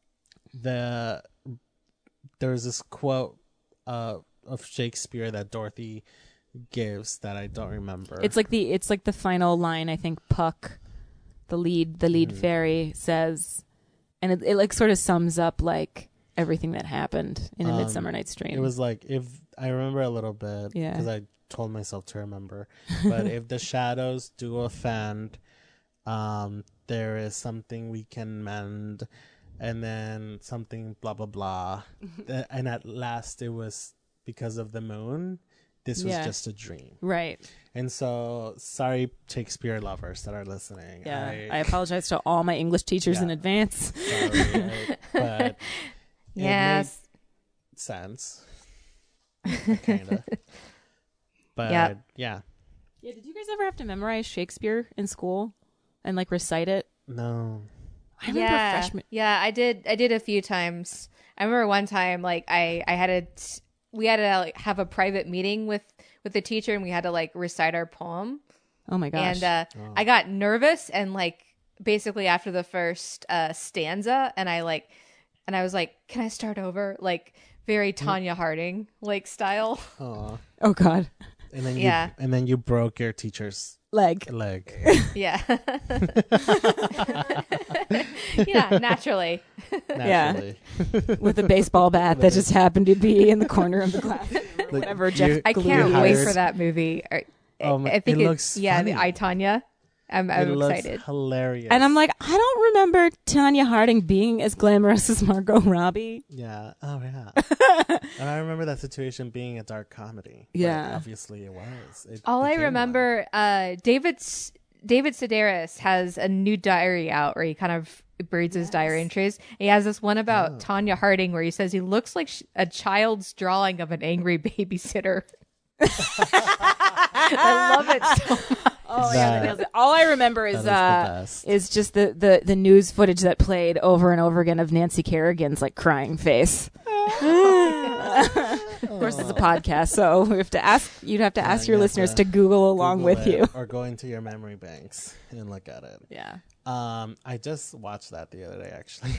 the there's this quote uh, of Shakespeare that Dorothy gives that I don't remember. It's like the it's like the final line. I think Puck, the lead the lead Mhm. fairy says, and it, it like sort of sums up like everything that happened in A Um, Midsummer Night's Dream. It was like, if I remember a little bit, Yeah. because I told myself to remember. But if the shadows do offend, um, there is something we can mend, and then something blah blah blah, Th- and at last it was because of the moon. This was Yeah. just a dream. Right. And so, sorry, Shakespeare lovers that are listening. Yeah. I, I, apologize to all my English teachers Yeah. in advance. sorry, I- but Yes. it made sense, kind of. But Yep. yeah, Yeah. Did you guys ever have to memorize Shakespeare in school and like recite it? no, I remember yeah, freshman. yeah, I did. I did a few times. I remember one time, like I, I had to, t- we had to like, have a private meeting with with the teacher, and we had to like recite our poem. Oh my gosh. And uh, Oh. I got nervous, and like basically after the first uh, stanza, and I like, and I was like, "Can I start over?" Like very Tanya Harding like style. Aw. oh God. And then you, Yeah. and then you broke your teacher's Leg. leg. Yeah. Yeah, naturally. Naturally. With a baseball bat that just happened to be in the corner of the class. Like, Whatever you- Jeff I Gluey can't hired- wait for that movie. I, Oh my- I think it it looks yeah, the funny. I Tanya. I'm, it I'm looks excited. hilarious. And I'm like, I don't remember Tanya Harding being as glamorous as Margot Robbie. yeah. Oh yeah. And I remember that situation being a dark comedy. Like, Yeah. obviously it was. It All I became one. remember, uh, David's David Sedaris has a new diary out where he kind of reads his diary entries. He has this one about Oh. Tanya Harding where he says he looks like sh- a child's drawing of an angry babysitter. I love it so much. Oh my That- God, that nails it. All I remember That is is the uh best. is just the, the the news footage that played over and over again of Nancy Kerrigan's like crying face. Of course, it's a podcast, so we have to ask. You'd have to Yeah, ask you your have listeners to to Google along Google with it you. or go into your memory banks and look at it. Yeah. Um, I just watched that the other day, actually.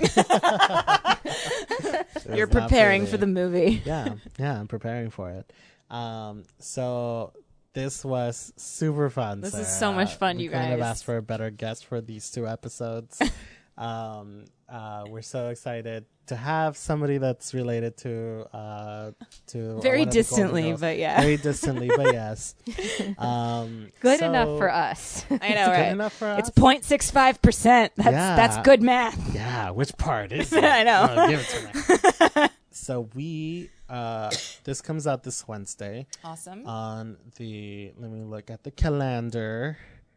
It You're was not preparing pretty. for the movie. Yeah, yeah, I'm preparing for it. Um, so this was super fun. This is Sarah. so much fun, we you couldn't have guys. asked for a better guest for these two episodes. um, uh, we're so excited to have somebody that's related to uh, to Very one of the Golden distantly, Girls. but yeah. very distantly, but yes. Um, Good so- enough for us. I know, Good right? enough for It's us. zero point six five percent. That's Yeah. that's good math. Yeah, which part is it? I know. Oh, give it to me. So we, uh, this comes out this Wednesday Awesome. on the. Let me look at the calendar.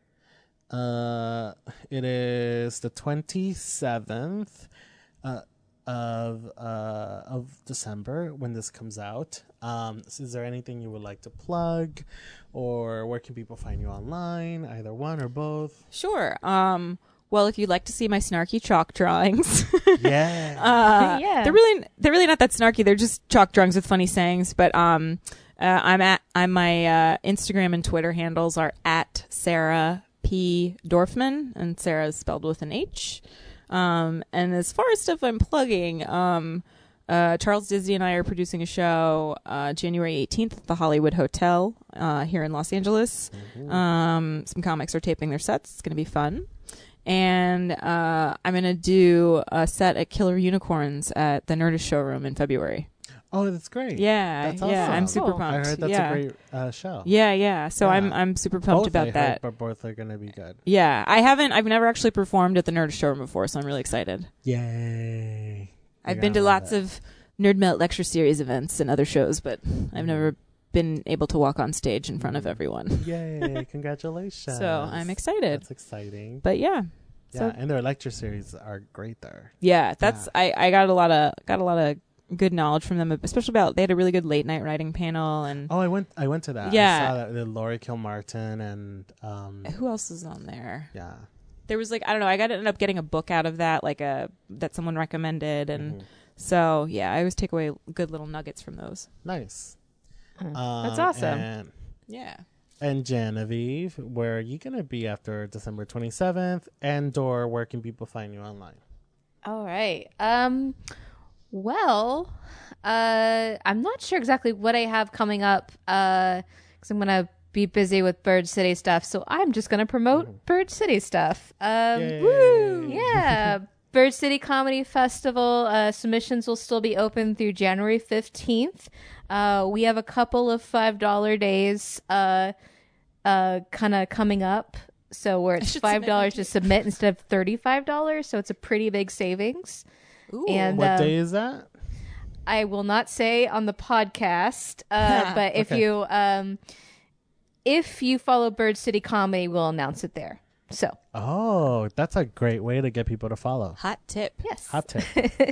Uh, it is the twenty seventh, uh, of uh of December when this comes out. Um, so is there anything you would like to plug, or where can people find you online? Either one or both. Sure. Um. Well, if you'd like to see my snarky chalk drawings, Yeah. uh, Yeah. they're really they're really not that snarky. They're just chalk drawings with funny sayings. But um, uh, I'm at I'm my uh, Instagram and Twitter handles are at Sarah P Dorfman, and Sarah is spelled with an H. Um, and as far as stuff I'm plugging, um, uh, Charles Disney and I are producing a show uh, January eighteenth at the Hollywood Hotel uh, here in Los Angeles. Um, some comics are taping their sets. It's going to be fun. And uh, I'm going to do a set at Killer Unicorns at the Nerdist Showroom in February. Oh, that's great. Yeah, That's yeah, awesome. I'm super Cool. pumped. I heard that's yeah. a great uh, show. Yeah, yeah. So Yeah. I'm I'm super pumped Both, about I heard, that. but both are gonna be good. Yeah, I haven't. I've never actually performed at the Nerdist Showroom before, so I'm really excited. Yay! I've been to lots of Nerd Melt lecture series events and other shows, but I've never been able to walk on stage in front of everyone. Yay! Congratulations! So I'm excited. That's exciting. But yeah, Yeah, so and their lecture series are great there. yeah, that's I, I got a lot of got a lot of good knowledge from them, especially about they had a really good late night writing panel and Oh, I went. I went to that. Yeah. I saw that with Laurie Kilmartin and um. who else is on there? Yeah. There was like I don't know. I got ended up getting a book out of that, like a that someone recommended, and Mhm. so yeah, I always take away good little nuggets from those. Nice. Mm. Um, That's awesome. And, Yeah. and Genevieve, where are you gonna be after December twenty seventh? And or where can people find you online? All right. Um well, uh I'm not sure exactly what I have coming up uh cuz I'm going to be busy with Bird City stuff, so I'm just going to promote Bird City stuff. Um Yay. woo! Yeah. Bird City Comedy Festival uh, submissions will still be open through January fifteenth. Uh, we have a couple of five dollar days uh, uh, kind of coming up. So where it's should five submit dollars my to submit instead of thirty-five dollars. So it's a pretty big savings. Ooh. And What um, day is that? I will not say on the podcast, uh, but if Okay. you um, if you follow Bird City Comedy, we'll announce it there. So Oh, that's a great way to get people to follow. Hot tip. yes, Hot tip.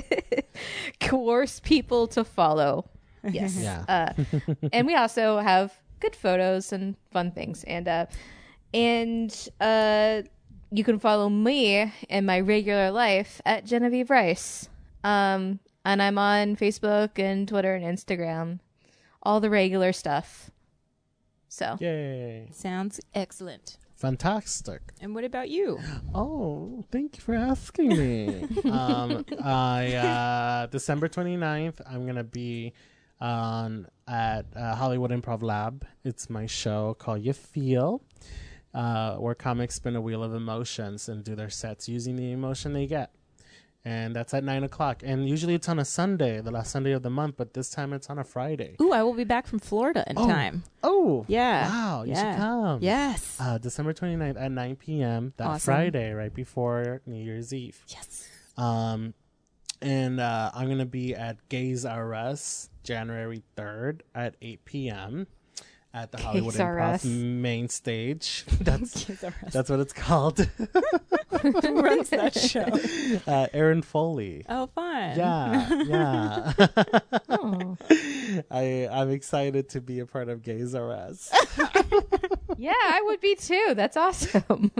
coerce people to follow. Yes, Yeah. uh, and we also have good photos and fun things, and uh, and uh, you can follow me in my regular life at Genevieve Rice. Um, and I'm on Facebook and Twitter and Instagram, all the regular stuff. So Yay. Sounds excellent. Fantastic. And what about you? Oh, thank you for asking me. um, I uh, December twenty-ninth, I'm going to be on at uh, Hollywood Improv Lab. It's my show called You Feel, uh, where comics spin a wheel of emotions and do their sets using the emotion they get. And that's at nine o'clock. And usually it's on a Sunday, the last Sunday of the month, but this time it's on a Friday. Ooh, I will be back from Florida in Oh. time. Oh, Yeah. wow, you Yeah. should come. Yes. Uh, December twenty-ninth at nine p.m. that Awesome. Friday, right before New Year's Eve. Yes. Um, and uh, I'm going to be at Gays R Us January third at eight p.m. at the Hollywood Gays R Improv Us. main stage. That's Gays R Us. that's what it's called. Who runs that show? uh, Aaron Foley. Oh, fun. Yeah, yeah. oh. I I'm excited to be a part of Gays R Us. yeah, I would be too. That's awesome.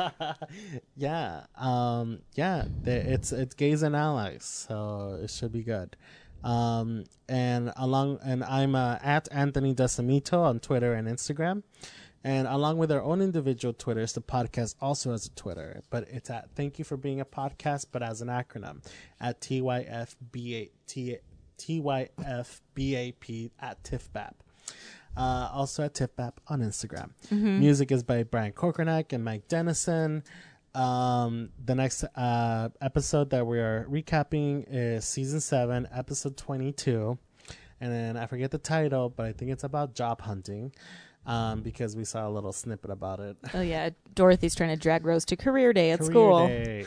yeah, um, yeah. the- It's it's Gays and Allies, so it should be good. Um, and along and I'm uh, at Anthony Decimito on Twitter and Instagram, and along with our own individual Twitters, the podcast also has a Twitter, but it's at Thank You for Being a Podcast, but as an acronym at T Y F B A T T Y F B A P at TIFBAP. Uh, also at TIFBAP on Instagram. Music is by Brian Korkonak and Mike Dennison. Um, the next uh, episode that we are recapping is season seven, episode twenty-two. And then I forget the title, but I think it's about job hunting um, because we saw a little snippet about it. Oh, yeah. Dorothy's trying to drag Rose to career day at Career school. day.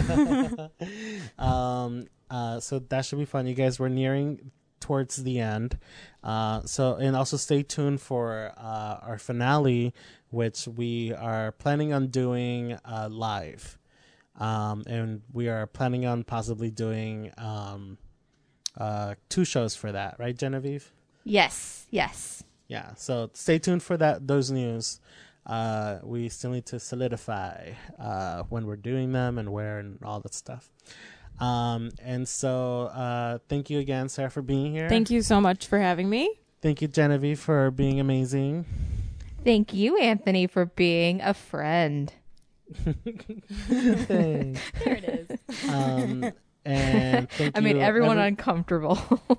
um, uh, so that should be fun. You guys, we're nearing towards the end. Uh, so, and also stay tuned for uh, our finale, which we are planning on doing uh, live. Um, and we are planning on possibly doing um, uh, two shows for that, right, Genevieve? yes, yes. Yeah, so stay tuned for that. Those news. Uh, we still need to solidify uh, when we're doing them and where and all that stuff. Um, and so uh, thank you again, Sarah, for being here. Thank you so much for having me. Thank you, Genevieve, for being amazing. Thank you, Anthony, for being a friend. Thanks. There it is. Um, and thank I made you, everyone every- uncomfortable.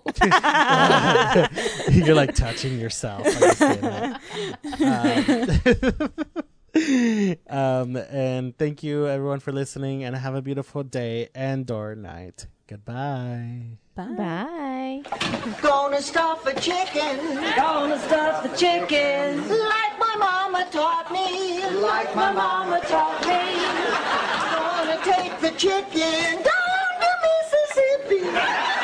You're like touching yourself. When you say that. Um, um, and thank you, everyone, for listening. And have a beautiful day and or night. Goodbye. Bye. Bye. Gonna stuff a chicken. Gonna stuff the chicken. Like my mama taught me. Like my mama taught me. Gonna take the chicken down to Mississippi.